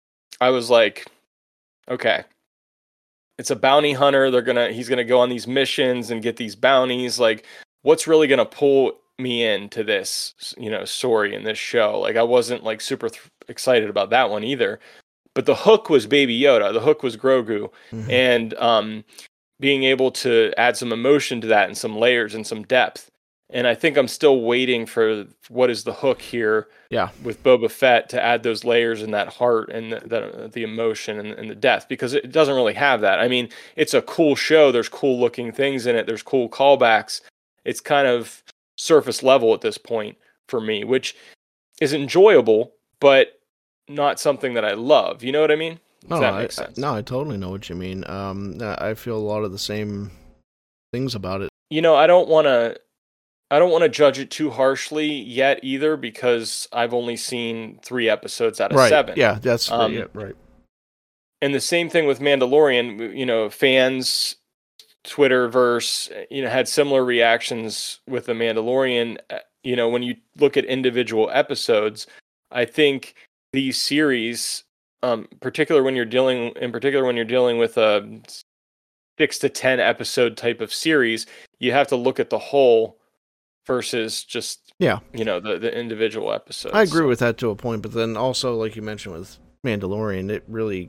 I was like, okay, it's a bounty hunter. They're gonna he's gonna go on these missions and get these bounties. Like, what's really gonna pull me into this, you know, story in this show? Like, I wasn't like super th- excited about that one either. But the hook was Baby Yoda. The hook was Grogu, mm-hmm. and um, being able to add some emotion to that and some layers and some depth. And I think I'm still waiting for what is the hook here yeah. with Boba Fett to add those layers and that heart and the, the, the emotion and, and the depth, because it doesn't really have that. I mean, it's a cool show. There's cool looking things in it. There's cool callbacks. It's kind of surface level at this point for me, which is enjoyable, but not something that I love. You know what I mean? Does no, that I, make sense? No, I totally know what you mean. Um, I feel a lot of the same things about it. You know, I don't want to I don't want to judge it too harshly yet either, because I've only seen three episodes out of right. seven. Yeah, that's um, yeah, right. And the same thing with Mandalorian. You know, fans, Twitterverse, you know, had similar reactions with the Mandalorian. You know, when you look at individual episodes, I think these series, um, particular when you're dealing, in particular when you're dealing with a six to ten episode type of series, you have to look at the whole versus just, yeah, you know, the, the individual episodes. I agree so. with that to a point, but then also, like you mentioned with Mandalorian, it really,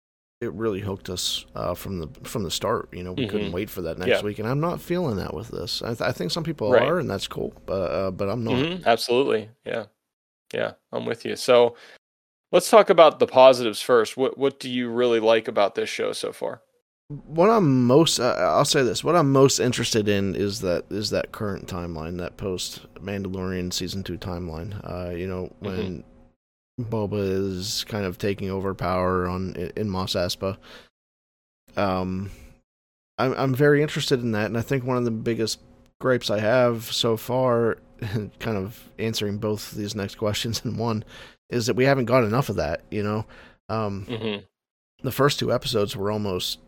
it really hooked us uh, from the from the start. You know, we mm-hmm. couldn't wait for that next yeah. week, and I'm not feeling that with this. I, th- I think some people right. are, and that's cool, but uh, but I'm not. Mm-hmm. Absolutely, yeah, yeah, I'm with you. So let's talk about the positives first. What what do you really like about this show so far? What I'm most, uh, I'll say this, what I'm most interested in is that is that current timeline, that post Mandalorian season two timeline. Uh, you know, when mm-hmm. Boba is kind of taking over power on in Mos Espa. Um, I'm I'm very interested in that, and I think one of the biggest gripes I have so far, kind of answering both these next questions in one, is that we haven't got enough of that. You know, um, mm-hmm. the first two episodes were almost.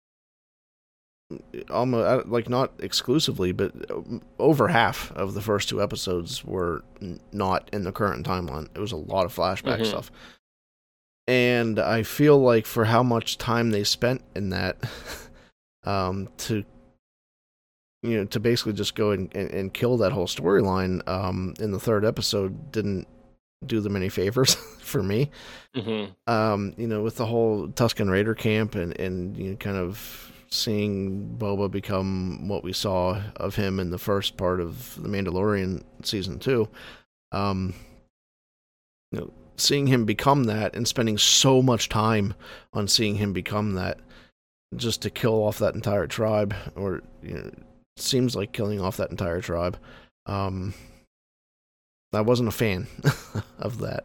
Almost like not exclusively, but over half of the first two episodes were n- not in the current timeline. It was a lot of flashback mm-hmm. stuff, and I feel like for how much time they spent in that, um, to you know, to basically just go and, and, and kill that whole storyline, um, in the third episode didn't do them any favors for me. Mm-hmm. Um, you know, with the whole Tusken Raider camp and and you know, kind of. Seeing Boba become what we saw of him in the first part of The Mandalorian season two, um, you know, seeing him become that and spending so much time on seeing him become that, just to kill off that entire tribe, or you know, seems like killing off that entire tribe. Um, I wasn't a fan of that.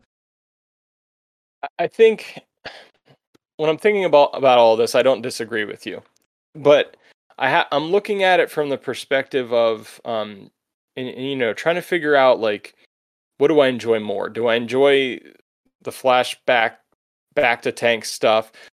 I think. When I'm thinking about, about all this, I don't disagree with you, but I ha- I'm looking at it from the perspective of, um, and, and, you know, trying to figure out, like, what do I enjoy more? Do I enjoy the flashback back to tank stuff,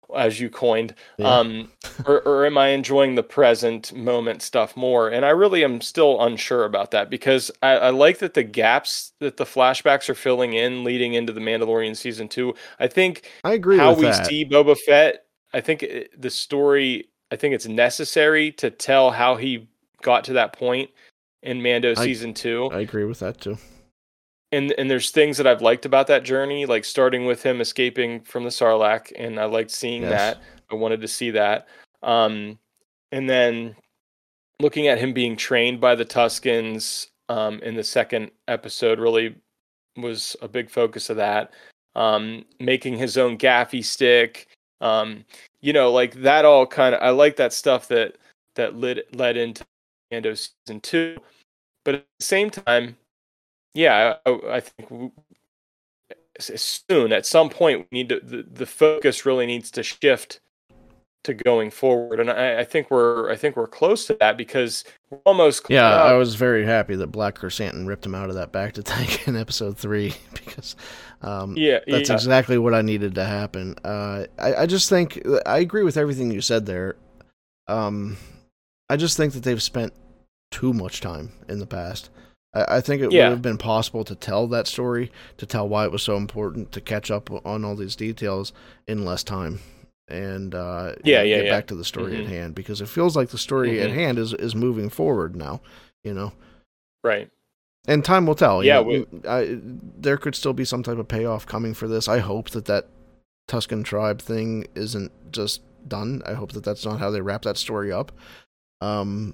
as you coined, Yeah. um, or, or am I enjoying the present moment stuff more? And I really am still unsure about that, because I, I like that the gaps that the flashbacks are filling in leading into the Mandalorian season two. I think I agree how with we that. see Boba Fett, I think it, the story, I think it's necessary to tell how he got to that point in Mando I- season two. I agree with that too. And and there's things that I've liked about that journey, like starting with him escaping from the Sarlacc, and I liked seeing Yes. that. I wanted to see that. Um, and then looking at him being trained by the Tuskens um, in the second episode really was a big focus of that. Um, making his own gaffy stick, um, you know, like that all kind of, I like that stuff that that led led into Mando season two. But at the same time, yeah, I, I think w- s- soon at some point we need to, the, the focus really needs to shift to going forward, and I, I think we're I think we're close to that, because we're almost caught Yeah, up. I was very happy that Black Chrysanthemum ripped him out of that bacta tank in episode three, because um, Yeah, that's yeah. exactly what I needed to happen. Uh, I, I just think I agree with everything you said there. Um, I just think that they've spent too much time in the past. I, I think it Yeah. would have been possible to tell that story, to tell why it was so important, to catch up on all these details in less time. And uh, you Yeah, know, yeah, get yeah. back to the story Mhm. at hand, because it feels like the story at Mhm. hand is, is moving forward now, you know. Right. And time will tell. you Yeah, know, we- I, there could still be some type of payoff coming for this. I hope that that Tusken tribe thing isn't just done. I hope that that's not how they wrap that story up. Um,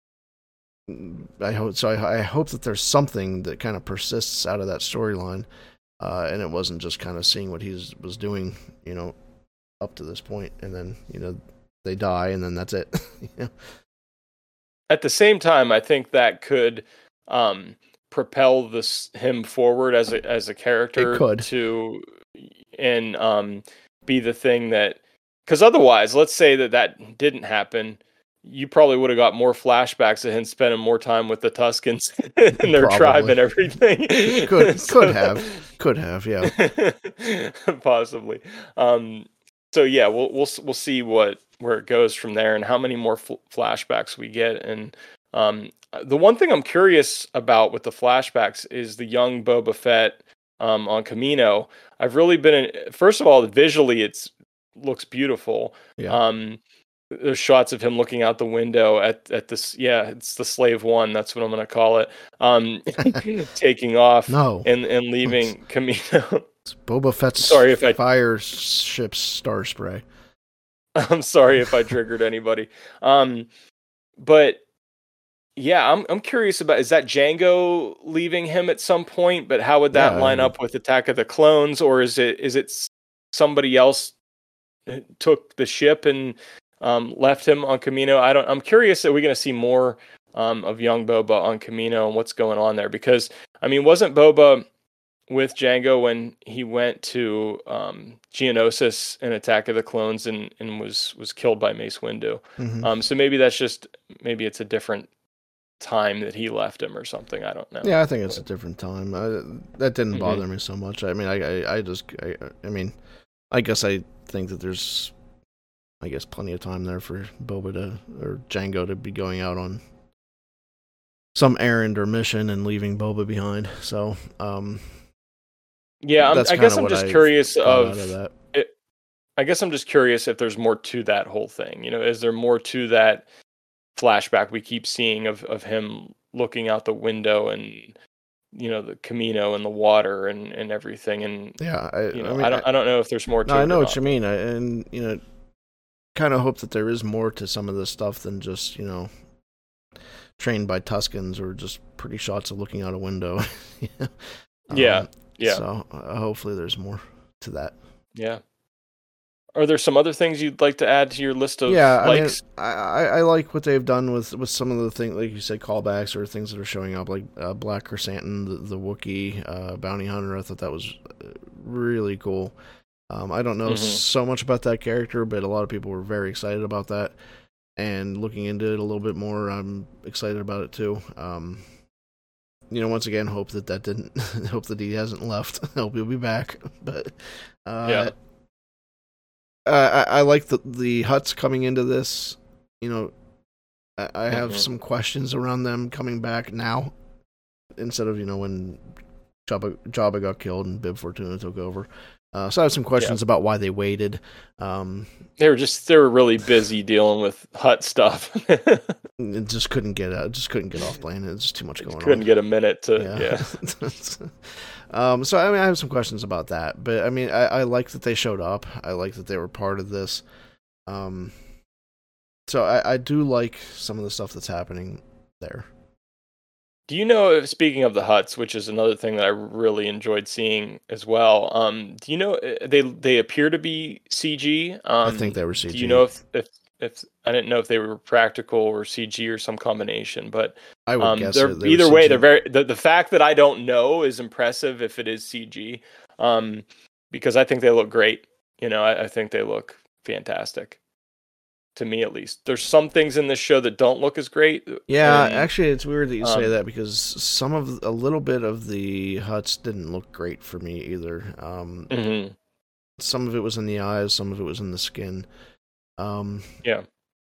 I hope so. I, I hope that there's something that kind of persists out of that storyline, uh, and it wasn't just kind of seeing what he was doing, you know, up to this point, and then you know they die, and then that's it. you know? At the same time, I think that could um, propel this him forward as a as a character. It could. To and um, be the thing that, because otherwise, let's say that that didn't happen, you probably would have got more flashbacks of him spending more time with the Tuskens and their Probably. tribe and everything. Could So- could have could have yeah. Possibly. Um, so yeah, we'll we'll we'll see what where it goes from there, and how many more fl- flashbacks we get. And um, the one thing I'm curious about with the flashbacks is the young Boba Fett um, on Camino. I've really been in, first of all, visually it's looks beautiful. Yeah. Um, there's shots of him looking out the window at at this. Yeah, it's the Slave One. That's what I'm gonna call it. Um, taking off No. and and leaving Camino. It's Boba Fett's Sorry if I- fire ship's star spray. I'm sorry if I triggered anybody. Um, but yeah, I'm I'm curious about, is that Django leaving him at some point? But how would that Yeah, line I- up with Attack of the Clones, or is it is it s- somebody else took the ship and um, left him on Camino? I don't. I'm curious. Are we going to see more um, of young Boba on Camino and what's going on there? Because I mean, wasn't Boba with Django when he went to um, Geonosis in Attack of the Clones and, and was was killed by Mace Windu? Mhm. Um, so maybe that's just maybe it's a different time that he left him or something. I don't know. Yeah, I think it's a different time. I, that didn't Mhm. bother me so much. I mean, I, I, I just, I, I mean, I guess I think that there's, I guess, plenty of time there for Boba to or Django to be going out on some errand or mission and leaving Boba behind. So, um, Yeah, I'm, That's I guess kinda I'm what just I curious got out of. of that. I guess I'm just curious if there's more to that whole thing. You know, is there more to that flashback we keep seeing of, of him looking out the window and, you know, the Camino and the water and, and everything? And, Yeah, I, you know, I I, mean, don't I don't know if there's more to No, it. I know or what not. you mean, I, and you know, kind of hope that there is more to some of this stuff than just you know, trained by Tuskens or just pretty shots of looking out a window. you know? Yeah, Um, yeah. So uh, hopefully there's more to that. Yeah. Are there some other things you'd like to add to your list of yeah, I mean, likes? I, I I like what they've done with, with some of the things, like you said, callbacks or things that are showing up, like uh, Black Chrysanthemum, the, the Wookiee uh, bounty hunter. I thought that was uh, really cool. Um, I don't know Mhm. so much about that character, but a lot of people were very excited about that. And looking into it a little bit more, I'm excited about it too. Um, you know, once again, hope that that didn't, hope that he hasn't left. Hope he'll be back. But uh, Yeah. Uh, I, I like the the Hutts coming into this. You know, I, I have Mhm. some questions around them coming back now, instead of you know when Jabba, Jabba got killed and Bib Fortuna took over. Uh, so I have some questions about why they waited. Um, They were just they were really busy dealing with Hut stuff. it just couldn't get out. Just couldn't get off plane. It's just too much going Couldn't on. get a minute to yeah. Yeah. um, so I mean, I have some questions about that, but I mean, I, I like that they showed up. I like that they were part of this. Um, so I, I do like some of the stuff that's happening there. Do you know, if- speaking of the Huts, which is another thing that I really enjoyed seeing as well, um, do you know, uh, they they appear to be C G? Um, I think they were C G. Do you know if, if, if, I didn't know if they were practical or C G or some combination, but I would um, guess they're, it, they either were way, C G. they're very, the, the fact that I don't know is impressive if it is C G, um, because I think they look great. You know, I, I think they look fantastic. To me, at least, there's some things in this show that don't look as great. Yeah, and, actually, it's weird that you say um, that because some of a little bit of the Huts didn't look great for me either. Um, mhm. Some of it was in the eyes, some of it was in the skin. Um, Yeah.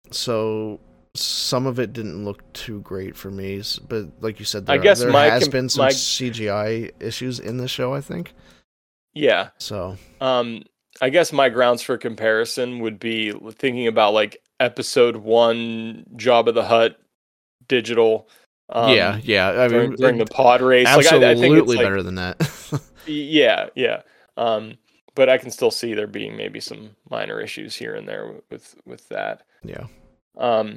So some of it didn't look too great for me, s- but like you said, I there, guess there my has com- been some my- C G I issues in the show, I think. Yeah. So Um, I guess my grounds for comparison would be thinking about like episode one, Jabba the Hutt, digital. Um, yeah, yeah. I during, mean, during it- the pod race, absolutely like I, I think it's like, better than that. yeah, yeah. Um, but I can still see there being maybe some minor issues here and there with with that. yeah. Um,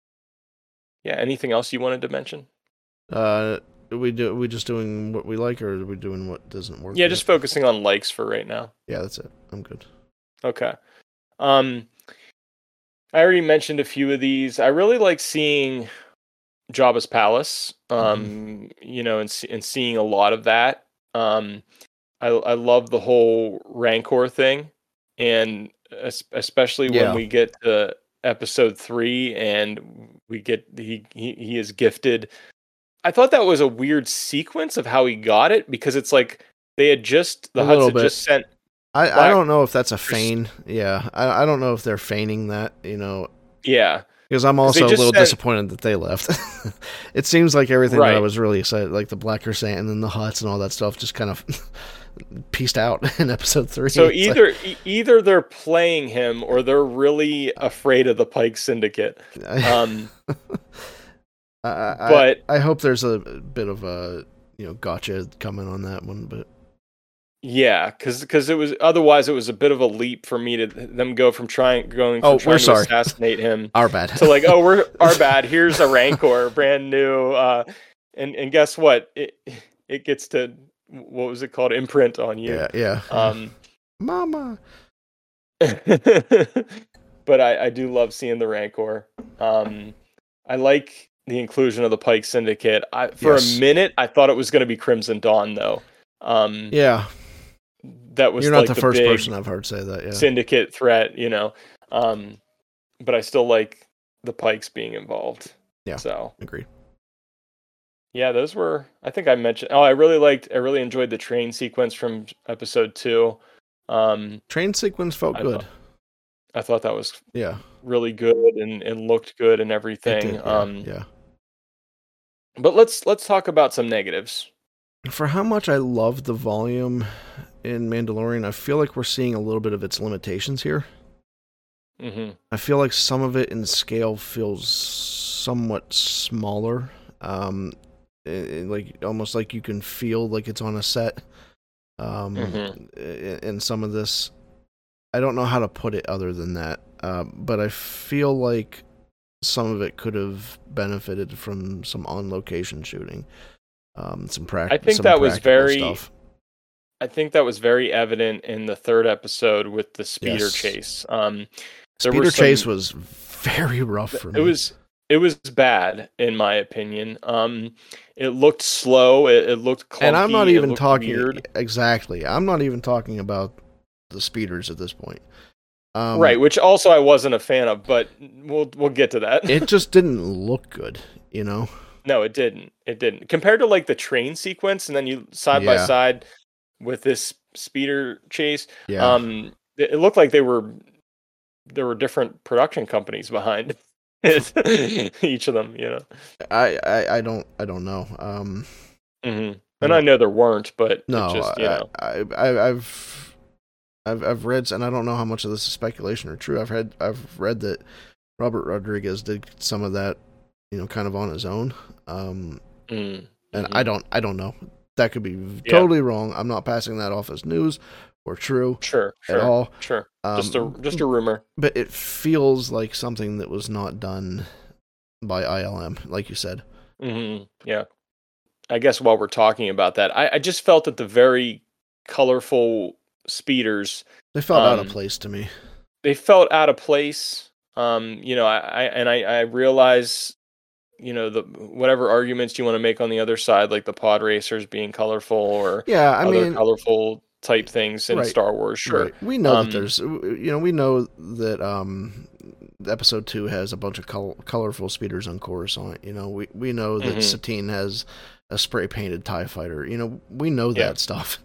yeah. Anything else you wanted to mention? Uh, are we do we just doing what we like, or are we doing what doesn't work? Yeah, yet? just focusing on likes for right now. yeah, that's it. I'm good. Okay. Um, I already mentioned a few of these. I really like seeing Jabba's palace. Um, you know, and see, and seeing a lot of that. Um, I I love the whole Rancor thing, and es- especially Yeah. when we get to episode three and we get he he, he is gifted. I thought that was a weird sequence of how he got it because it's like they had just the A Hutts little had bit. just sent. I, I Black- don't know if that's a feign. Yeah, I I don't know if they're feigning that. You know, Yeah. because I'm 'Cause they also a just little sent- disappointed that they left. It seems like everything that I Right. was really excited, like the Black Crusade and then the Huts and all that stuff, just kind of pieced out in episode three. So It's like- either e- either they're playing him or they're really afraid of the Pike Syndicate. Um, I, I, but- I, I hope there's a bit of a you know gotcha coming on that one, but yeah, because it was otherwise it was a bit of a leap for me to them go from trying going from Oh, trying we're to sorry. assassinate him our bad. to like, oh, we're our bad. Here's a Rancor, brand new. Uh, and and guess what? It it gets to what was it called? Imprint on you. yeah, yeah. Um, Mama. but I, I do love seeing the Rancor. Um, I like the inclusion of the Pike Syndicate. I, for Yes. a minute, I thought it was going to be Crimson Dawn, though. Um, Yeah, that was you're not like the, the first big person I've heard say that. Yeah, Syndicate threat, you know. Um, but I still like the Pikes being involved. Yeah. So agree. yeah, those were. I think I mentioned. Oh, I really liked. I really enjoyed the train sequence from episode two. Um, Train sequence felt I good. thought- I thought that was Yeah, really good and, and looked good and it everything. did, yeah, um, yeah. But let's let's talk about some negatives. For how much I love the volume in Mandalorian, I feel like we're seeing a little bit of its limitations here. hmm I feel like some of it in scale feels somewhat smaller. Um, i- i- like almost like you can feel like it's on a set. Um, Mhm. i- in some of this, I don't know how to put it other than that. Uh, but I feel like some of it could have benefited from some on-location shooting. Um, some practice. I think some that was practical very- stuff. I think that was very evident in the third episode with the speeder Yes. chase. Um, there were Speeder chase some- was very rough for me. It was it was bad in my opinion. Um, it looked slow. It, it looked clunky. and I'm not it even looked talking weird. exactly. I'm not even talking about the speeders at this point. Um, right, which also I wasn't a fan of, but we'll we'll get to that. It just didn't look good, you know. No, it didn't. It didn't. Compared to like the train sequence, and then you side by Yeah. side with this speeder chase. Yeah. Um, it it looked like they were there were different production companies behind it, each of them, you know. I, I, I don't I don't know. Um, mm-hmm. And I know there weren't, but no, it just, you I, know. I, I, I've I've I've read, and I don't know how much of this is speculation or true. I've read I've read that Robert Rodriguez did some of that, you know, kind of on his own. Um, mm-hmm. And I don't I don't know. That could be yeah. totally wrong. I'm not passing that off as news or true sure, sure, at all. Sure, um, just a just a rumor. But it feels like something that was not done by I L M, like you said. Mm-hmm. Yeah. I guess while we're talking about that, I, I just felt that the very colorful speeders, they felt um, out of place to me. They felt out of place. Um, you know, I, I and I, I realize, you know, the whatever arguments you want to make on the other side, like the pod racers being colorful or yeah, I other mean, colorful type things in right, Star Wars. Sure, right. We know um, that there's, you know, we know that um, Episode Two has a bunch of col- colorful speeders on Coruscant. You know, we we know that mm-hmm. Satine has a spray painted TIE fighter. You know, we know yeah. that stuff.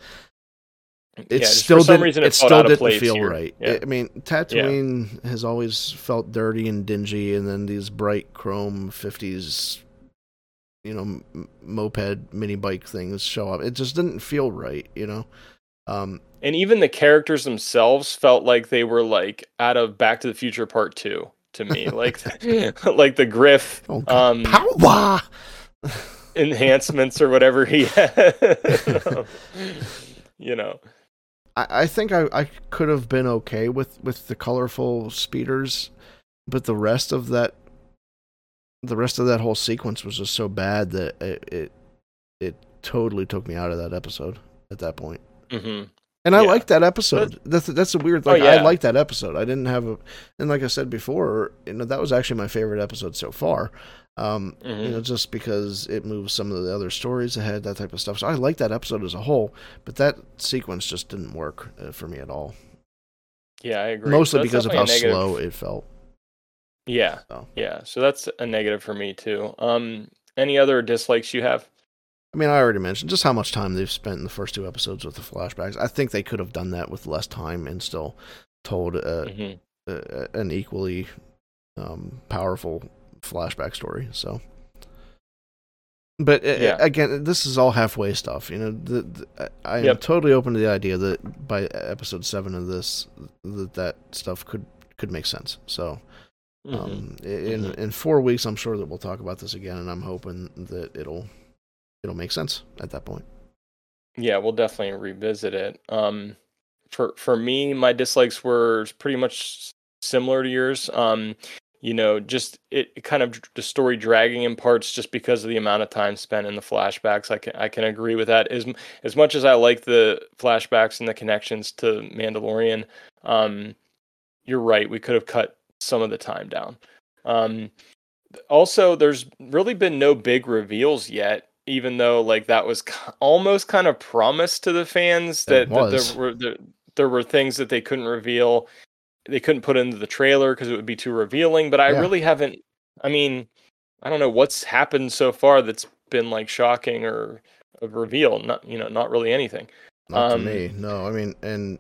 It yeah, still for some didn't, reason it, it still didn't feel here. right. Yeah. I mean, Tatooine yeah. has always felt dirty and dingy, and then these bright chrome fifties, you know, m- moped mini bike things show up. It just didn't feel right, you know. Um, and even the characters themselves felt like they were like out of Back to the Future Part Two to me, like like the Griff oh, um, power enhancements or whatever he had. You know, I, I think I, I could have been okay with, with the colorful speeders, but the rest of that, the rest of that whole sequence was just so bad that it it, it totally took me out of that episode at that point. Mm-hmm. And I yeah. liked that episode. But, that's that's a weird. Like oh, yeah. I liked that episode. I didn't have a, and like I said before, you know, that was actually my favorite episode so far. Um, mm-hmm. You know, just because it moves some of the other stories ahead, that type of stuff. So I liked that episode as a whole, but that sequence just didn't work uh, for me at all. Yeah, I agree. Mostly so because of how slow it felt. Yeah, so. yeah. So that's a negative for me too. Um, any other dislikes you have? I mean, I already mentioned just how much time they've spent in the first two episodes with the flashbacks. I think they could have done that with less time and still told a, mm-hmm. a, an equally um, powerful flashback story. So, but yeah. uh, again, this is all halfway stuff. You know, the, the, I am yep. totally open to the idea that by episode seven of this, that that stuff could could make sense. So, mm-hmm. um, in mm-hmm. in four weeks, I'm sure that we'll talk about this again, and I'm hoping that it'll it'll make sense at that point. Yeah, we'll definitely revisit it. Um, for for me, my dislikes were pretty much similar to yours. Um, you know, just it, it kind of the story dragging in parts just because of the amount of time spent in the flashbacks. I can I can agree with that. As as much as I like the flashbacks and the connections to Mandalorian, um, you're right. We could have cut some of the time down. Um, also, there's really been no big reveals yet. Even though, like, that was almost kind of promised to the fans that, that there were there, there were things that they couldn't reveal, they couldn't put into the trailer because it would be too revealing. But I yeah. really haven't. I mean, I don't know what's happened so far that's been like shocking or a reveal. Not you know, not really anything. Not um, to me, no. I mean, and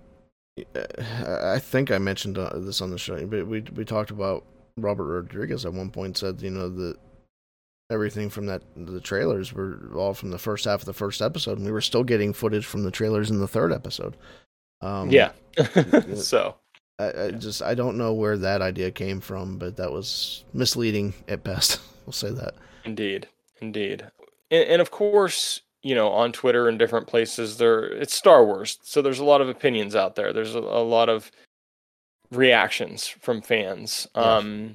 I think I mentioned this on the show, but we we talked about Robert Rodriguez at one point said, you know, that everything from that the trailers were all from the first half of the first episode, and we were still getting footage from the trailers in the third episode. Um, yeah, so I, I just I don't know where that idea came from, but that was misleading at best. We'll say that. Indeed, indeed, and, and of course, you know, on Twitter and different places, there it's Star Wars, so there's a lot of opinions out there. There's a, a lot of reactions from fans. Yeah. Um,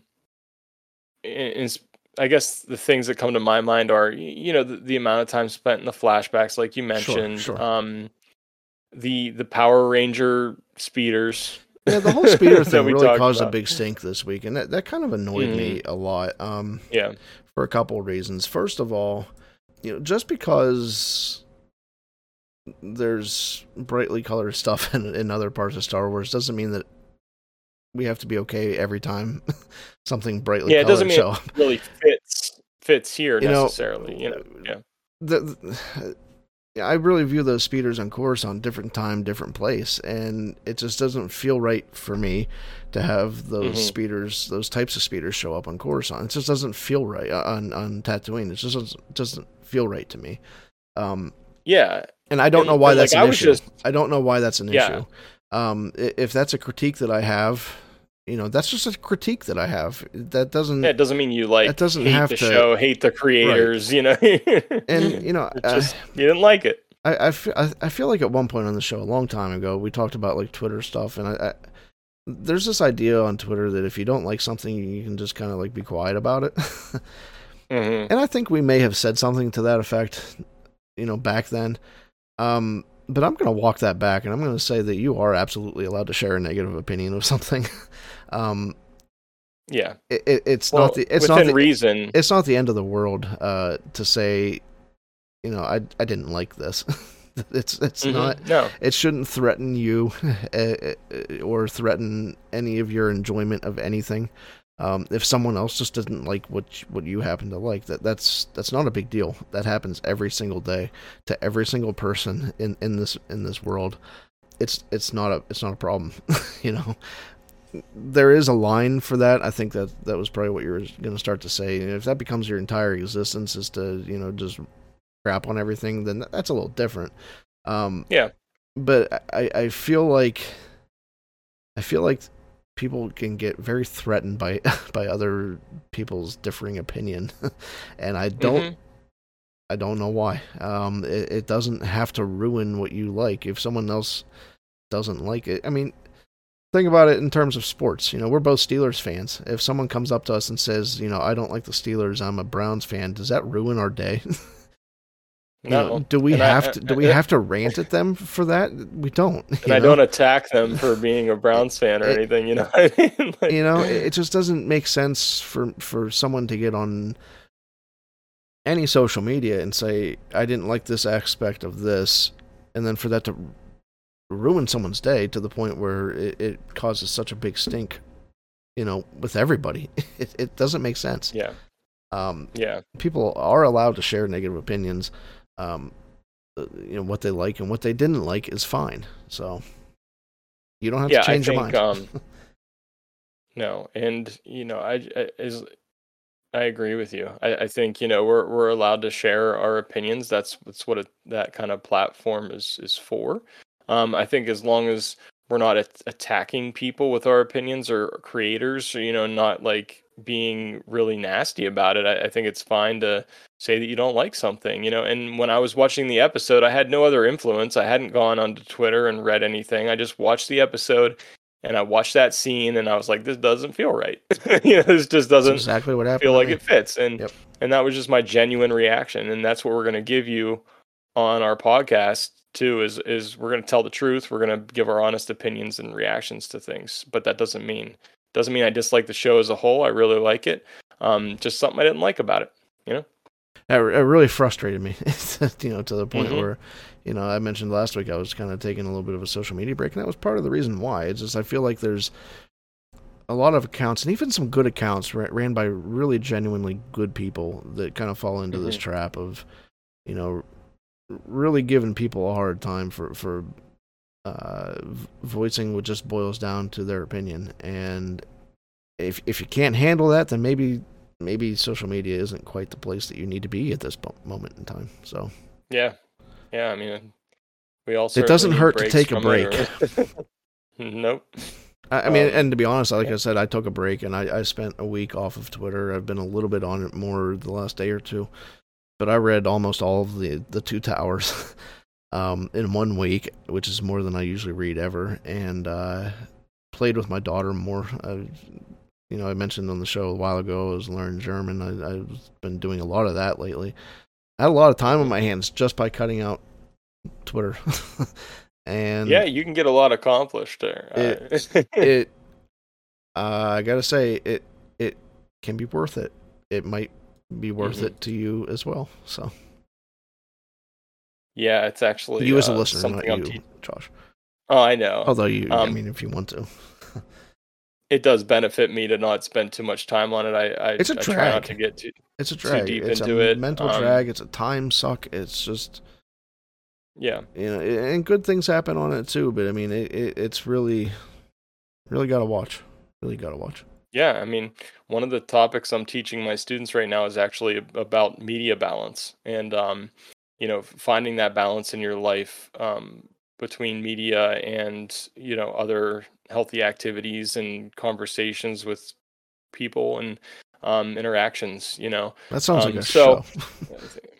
in, I guess the things that come to my mind are, you know, the, the amount of time spent in the flashbacks, like you mentioned, sure, sure. Um, the the Power Ranger speeders. Yeah, the whole speeder thing really caused about. a big stink this week, and that, that kind of annoyed mm-hmm. me a lot. Um, yeah, for a couple of reasons. First of all, you know, just because there's brightly colored stuff in, in other parts of Star Wars doesn't mean that we have to be okay every time something brightly yeah, colored it doesn't mean show. it really fits fits here you necessarily. Know, you know, yeah. The, the, I really view those speeders on Coruscant different time, different place, and it just doesn't feel right for me to have those mm-hmm. speeders, those types of speeders, show up on Coruscant. It just doesn't feel right on on Tatooine. It just doesn't, doesn't feel right to me. Um, yeah, and I don't and, know why that's like, an I issue. Just, I don't know why that's an yeah. issue. Um, if that's a critique that I have, you know, that's just a critique that I have. That doesn't. Yeah, it doesn't mean you like. That doesn't hate have the to, show, hate the creators. Right. You know, and you know, just, uh, you didn't like it. I, I, feel, I, I feel like at one point on the show, a long time ago, we talked about like Twitter stuff, and I, I there's this idea on Twitter that if you don't like something, you can just kind of like be quiet about it. mm-hmm. And I think we may have said something to that effect, you know, back then. Um, but I'm going to walk that back, and I'm going to say that you are absolutely allowed to share a negative opinion of something. um, yeah, it, it, it's well, not the it's within not the, reason. It's not the end of the world uh, to say, you know, I I didn't like this. It's it's mm-hmm. not. No. It shouldn't threaten you or threaten any of your enjoyment of anything. Um, if someone else just doesn't like what what you happen to like, that that's that's not a big deal. That happens every single day to every single person in, in this in this world. It's it's not a it's not a problem. You know, there is a line for that. I think that that was probably what you were going to start to say. If that becomes your entire existence, is to, you know, just crap on everything, then that's a little different. Um, yeah, but I, I feel like I feel like people can get very threatened by by other people's differing opinion, and I don't mm-hmm. I don't know why. Um, it, it doesn't have to ruin what you like if someone else doesn't like it. I mean, think about it in terms of sports. You know, we're both Steelers fans. If someone comes up to us and says, you know, I don't like the Steelers, I'm a Browns fan, does that ruin our day? You no. know, do we and have I, to? Do we have to rant at them for that? We don't. And I know? don't attack them for being a Browns fan or it, anything. You know, what I mean? Like, you know, it just doesn't make sense for for someone to get on any social media and say, "I didn't like this aspect of this," and then for that to ruin someone's day to the point where it, it causes such a big stink. You know, with everybody, it it doesn't make sense. Yeah. Um. Yeah. People are allowed to share negative opinions. Um, you know, what they like and what they didn't like is fine. So you don't have yeah, to change I think, your mind. um, no, and you know, I, I is I agree with you. I, I think, you know, we're we're allowed to share our opinions. That's that's what a, that kind of platform is is for. Um, I think as long as we're not at- attacking people with our opinions or creators, or, you know, not like being really nasty about it, I, I think it's fine to say that you don't like something, you know. And when I was watching the episode, I had no other influence. I hadn't gone onto Twitter and read anything. I just watched the episode and I watched that scene and I was like, this doesn't feel right. You know, this just doesn't that's exactly what happened feel like it fits. And yep. and that was just my genuine reaction. And that's what we're going to give you on our podcast too, is is we're going to tell the truth. We're going to give our honest opinions and reactions to things. But that doesn't mean doesn't mean I dislike the show as a whole. I really like it. Um, just something I didn't like about it, you know? It really frustrated me, you know, to the point mm-hmm. where, you know, I mentioned last week I was kind of taking a little bit of a social media break, and that was part of the reason why. It's just I feel like there's a lot of accounts, and even some good accounts ran by really genuinely good people that kind of fall into mm-hmm. this trap of, you know, really giving people a hard time for, for uh, voicing what just boils down to their opinion. And if if you can't handle that, then maybe... maybe social media isn't quite the place that you need to be at this moment in time. So yeah, yeah. I mean, we also it doesn't hurt to take a break. Nope. I, I mean, um, and to be honest, like I said, I took a break and I, I spent a week off of Twitter. I've been a little bit on it more the last day or two, but I read almost all of the the Two Towers um, in one week, which is more than I usually read ever, and uh, played with my daughter more. I, You know, I mentioned on the show a while ago, I was learning German. I, I've been doing a lot of that lately. I had a lot of time on my hands just by cutting out Twitter. And yeah, you can get a lot accomplished there. It, it uh, I gotta say, it it can be worth it. It might be worth mm-hmm. it to you as well. So, yeah, it's actually you as a uh, listener, not you, te- Josh. Oh, I know. Although you, um, I mean, if you want to. It does benefit me to not spend too much time on it. I, I, it's a I drag. try not to get too, it's a drag. too deep it's into a it. mental um, drag. It's a time suck. It's just, Yeah. You know, and good things happen on it too. But I mean, it, it it's really, really got to watch. Really got to watch. Yeah, I mean, one of the topics I'm teaching my students right now is actually about media balance, and um, you know, finding that balance in your life um, between media and you know other healthy activities and conversations with people and um, interactions. You know, That sounds um, like a so, show.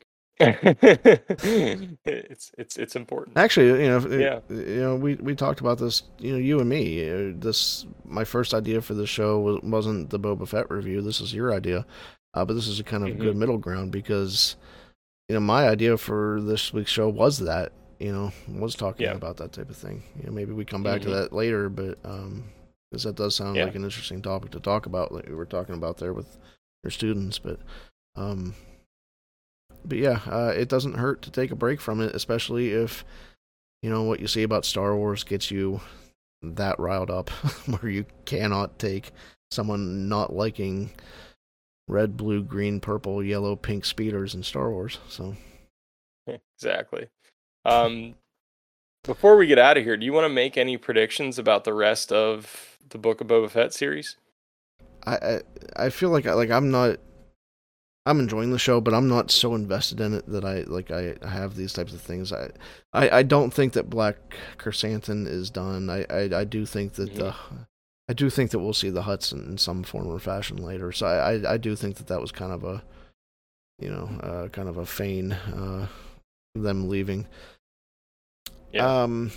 it's it's it's important. Actually, you know, Yeah. you know, we, we talked about this. You know, you and me. Uh, this my first idea for the show was, wasn't the Boba Fett review. This is your idea, uh, but this is a kind of Mhm. good middle ground because, you know, my idea for this week's show was that you know was talking Yeah. about that type of thing. You know, maybe we come back Mhm. to that later, but um, because that does sound Yeah. like an interesting topic to talk about, like we were talking about there with your students, but um. But yeah, uh, it doesn't hurt to take a break from it, especially if, you know, what you see about Star Wars gets you that riled up where you cannot take someone not liking red, blue, green, purple, yellow, pink speeders in Star Wars. So Exactly. Um, before we get out of here, do you want to make any predictions about the rest of the Book of Boba Fett series? I I, I feel like I, like I'm not. I'm enjoying the show, but I'm not so invested in it that I like I have these types of things. I I, I don't think that Black Chrysanthemum is done. I, I, I do think that Mhm. the I do think that we'll see the Hutts in, in some form or fashion later. So I, I, I do think that that was kind of a you know uh, kind of a feign uh, them leaving. Yeah. Um,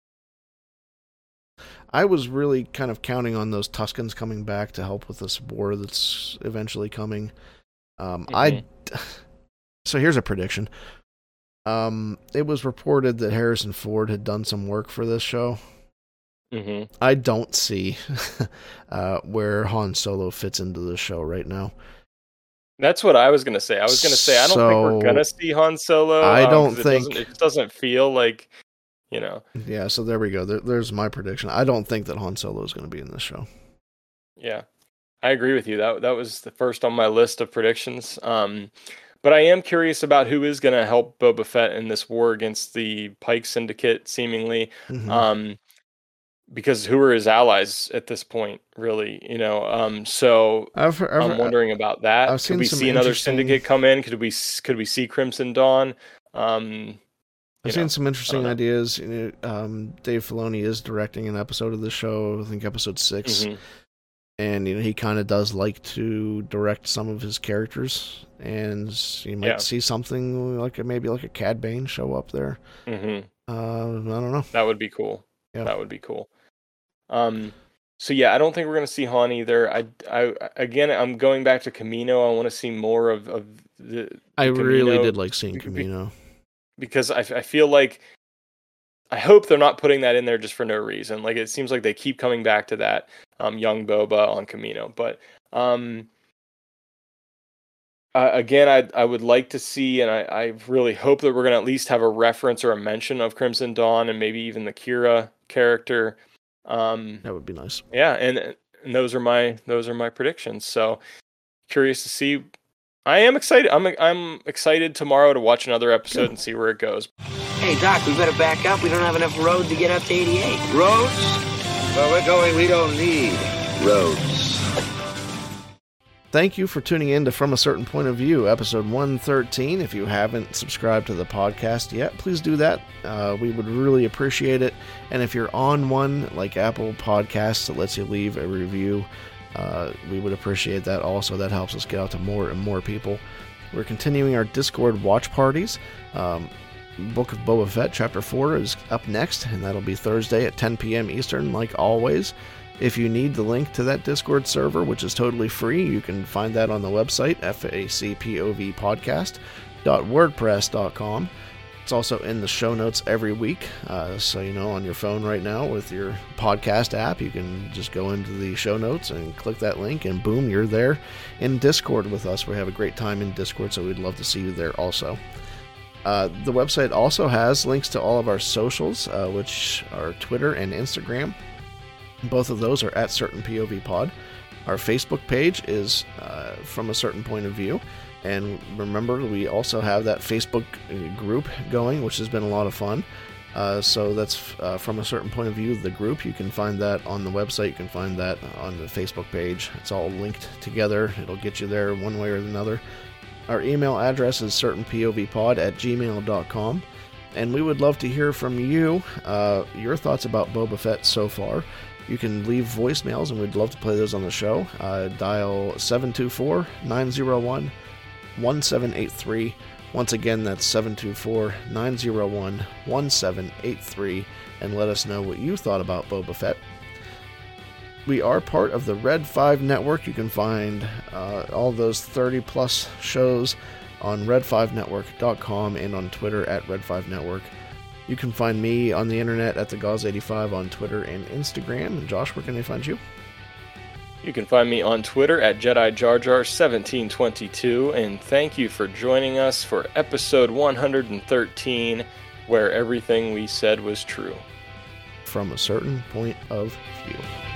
I was really kind of counting on those Tuskens coming back to help with this war that's eventually coming. Um, I so here's a prediction. Um, it was reported that Harrison Ford had done some work for this show. Mm-hmm. I don't see uh, where Han Solo fits into the show right now. That's what I was gonna say. I was gonna say I don't think we're So, gonna see Han Solo. I um, don't 'cause it think- doesn't, it just doesn't feel like, you know. Yeah, so there we go. There, there's my prediction. I don't think that Han Solo is going to be in this show. Yeah, I agree with you. That that was the first on my list of predictions. Um, but I am curious about who is going to help Boba Fett in this war against the Pike Syndicate, seemingly. Mhm. Um, because who are his allies at this point, really? You know. Um, so I've, I've, I'm wondering about that. I've Could seen we some see another interesting- syndicate come in? Could we could we see Crimson Dawn? Um, I've you seen know, some interesting know. ideas. You know, um, Dave Filoni is directing an episode of the show. I think episode six. mhm. And you know he kind of does like to direct some of his characters, and you might Yeah. see something like a, maybe like a Cad Bane show up there. Mhm. Uh, I don't know. That would be cool. Yeah. That would be cool. Um, so yeah, I don't think we're gonna see Han either. I, I again, I'm going back to Camino. I want to see more of of the. I the really Camino, did like seeing be- Camino. because I, I feel like I hope they're not putting that in there just for no reason. Like it seems like they keep coming back to that um, young Boba on Camino, but um, uh, again, I I would like to see, and I, I really hope that we're gonna at least have a reference or a mention of Crimson Dawn and maybe even the Kira character. Um, That would be nice. yeah, and and those are my those are my predictions. So curious to see. I am excited. I'm I'm excited tomorrow to watch another episode and see where it goes. Hey, Doc, we better back up. We don't have enough road to get up to eighty-eight. Roads? Where we're going, we don't need roads. Thank you for tuning in to From a Certain Point of View, episode one thirteen. If you haven't subscribed to the podcast yet, please do that. Uh, we would really appreciate it. And if you're on one like Apple Podcasts that lets you leave a review, uh, we would appreciate that also. That helps us get out to more and more people. We're continuing our Discord watch parties. Um, Book of Boba Fett Chapter four is up next, and that'll be Thursday at ten p.m. Eastern, like always. If you need the link to that Discord server, which is totally free, you can find that on the website, facpovpodcast dot wordpress dot com. It's also in the show notes every week, uh, so you know on your phone right now with your podcast app, you can just go into the show notes and click that link, and boom, you're there in Discord with us. We have a great time in Discord, so we'd love to see you there also. Uh, the website also has links to all of our socials, uh, which are Twitter and Instagram. Both of those are at Certain P O V Pod. Our Facebook page is uh, From a Certain Point of View. And remember, we also have that Facebook group going, which has been a lot of fun. Uh, so that's uh, from a certain point of view, the group. You can find that on the website. You can find that on the Facebook page. It's all linked together. It'll get you there one way or another. Our email address is certainpovpod at gmail dot com. And we would love to hear from you, uh, your thoughts about Boba Fett so far. You can leave voicemails, and we'd love to play those on the show. Uh, dial seven two four, nine zero one, one seven eight three. Once again, that's seven two four, nine zero one, one seven eight three, and let us know what you thought about Boba Fett. We are part of the Red five Network. You can find uh, all those thirty plus shows on red five network dot com and on Twitter at red five network. You can find me on the internet at the Gauze eighty-five on Twitter and Instagram. And Josh, where can they find you? You can find me on Twitter at Jedi Jar Jar seventeen twenty-two, and thank you for joining us for episode one hundred thirteen, where everything we said was true. From a certain point of view.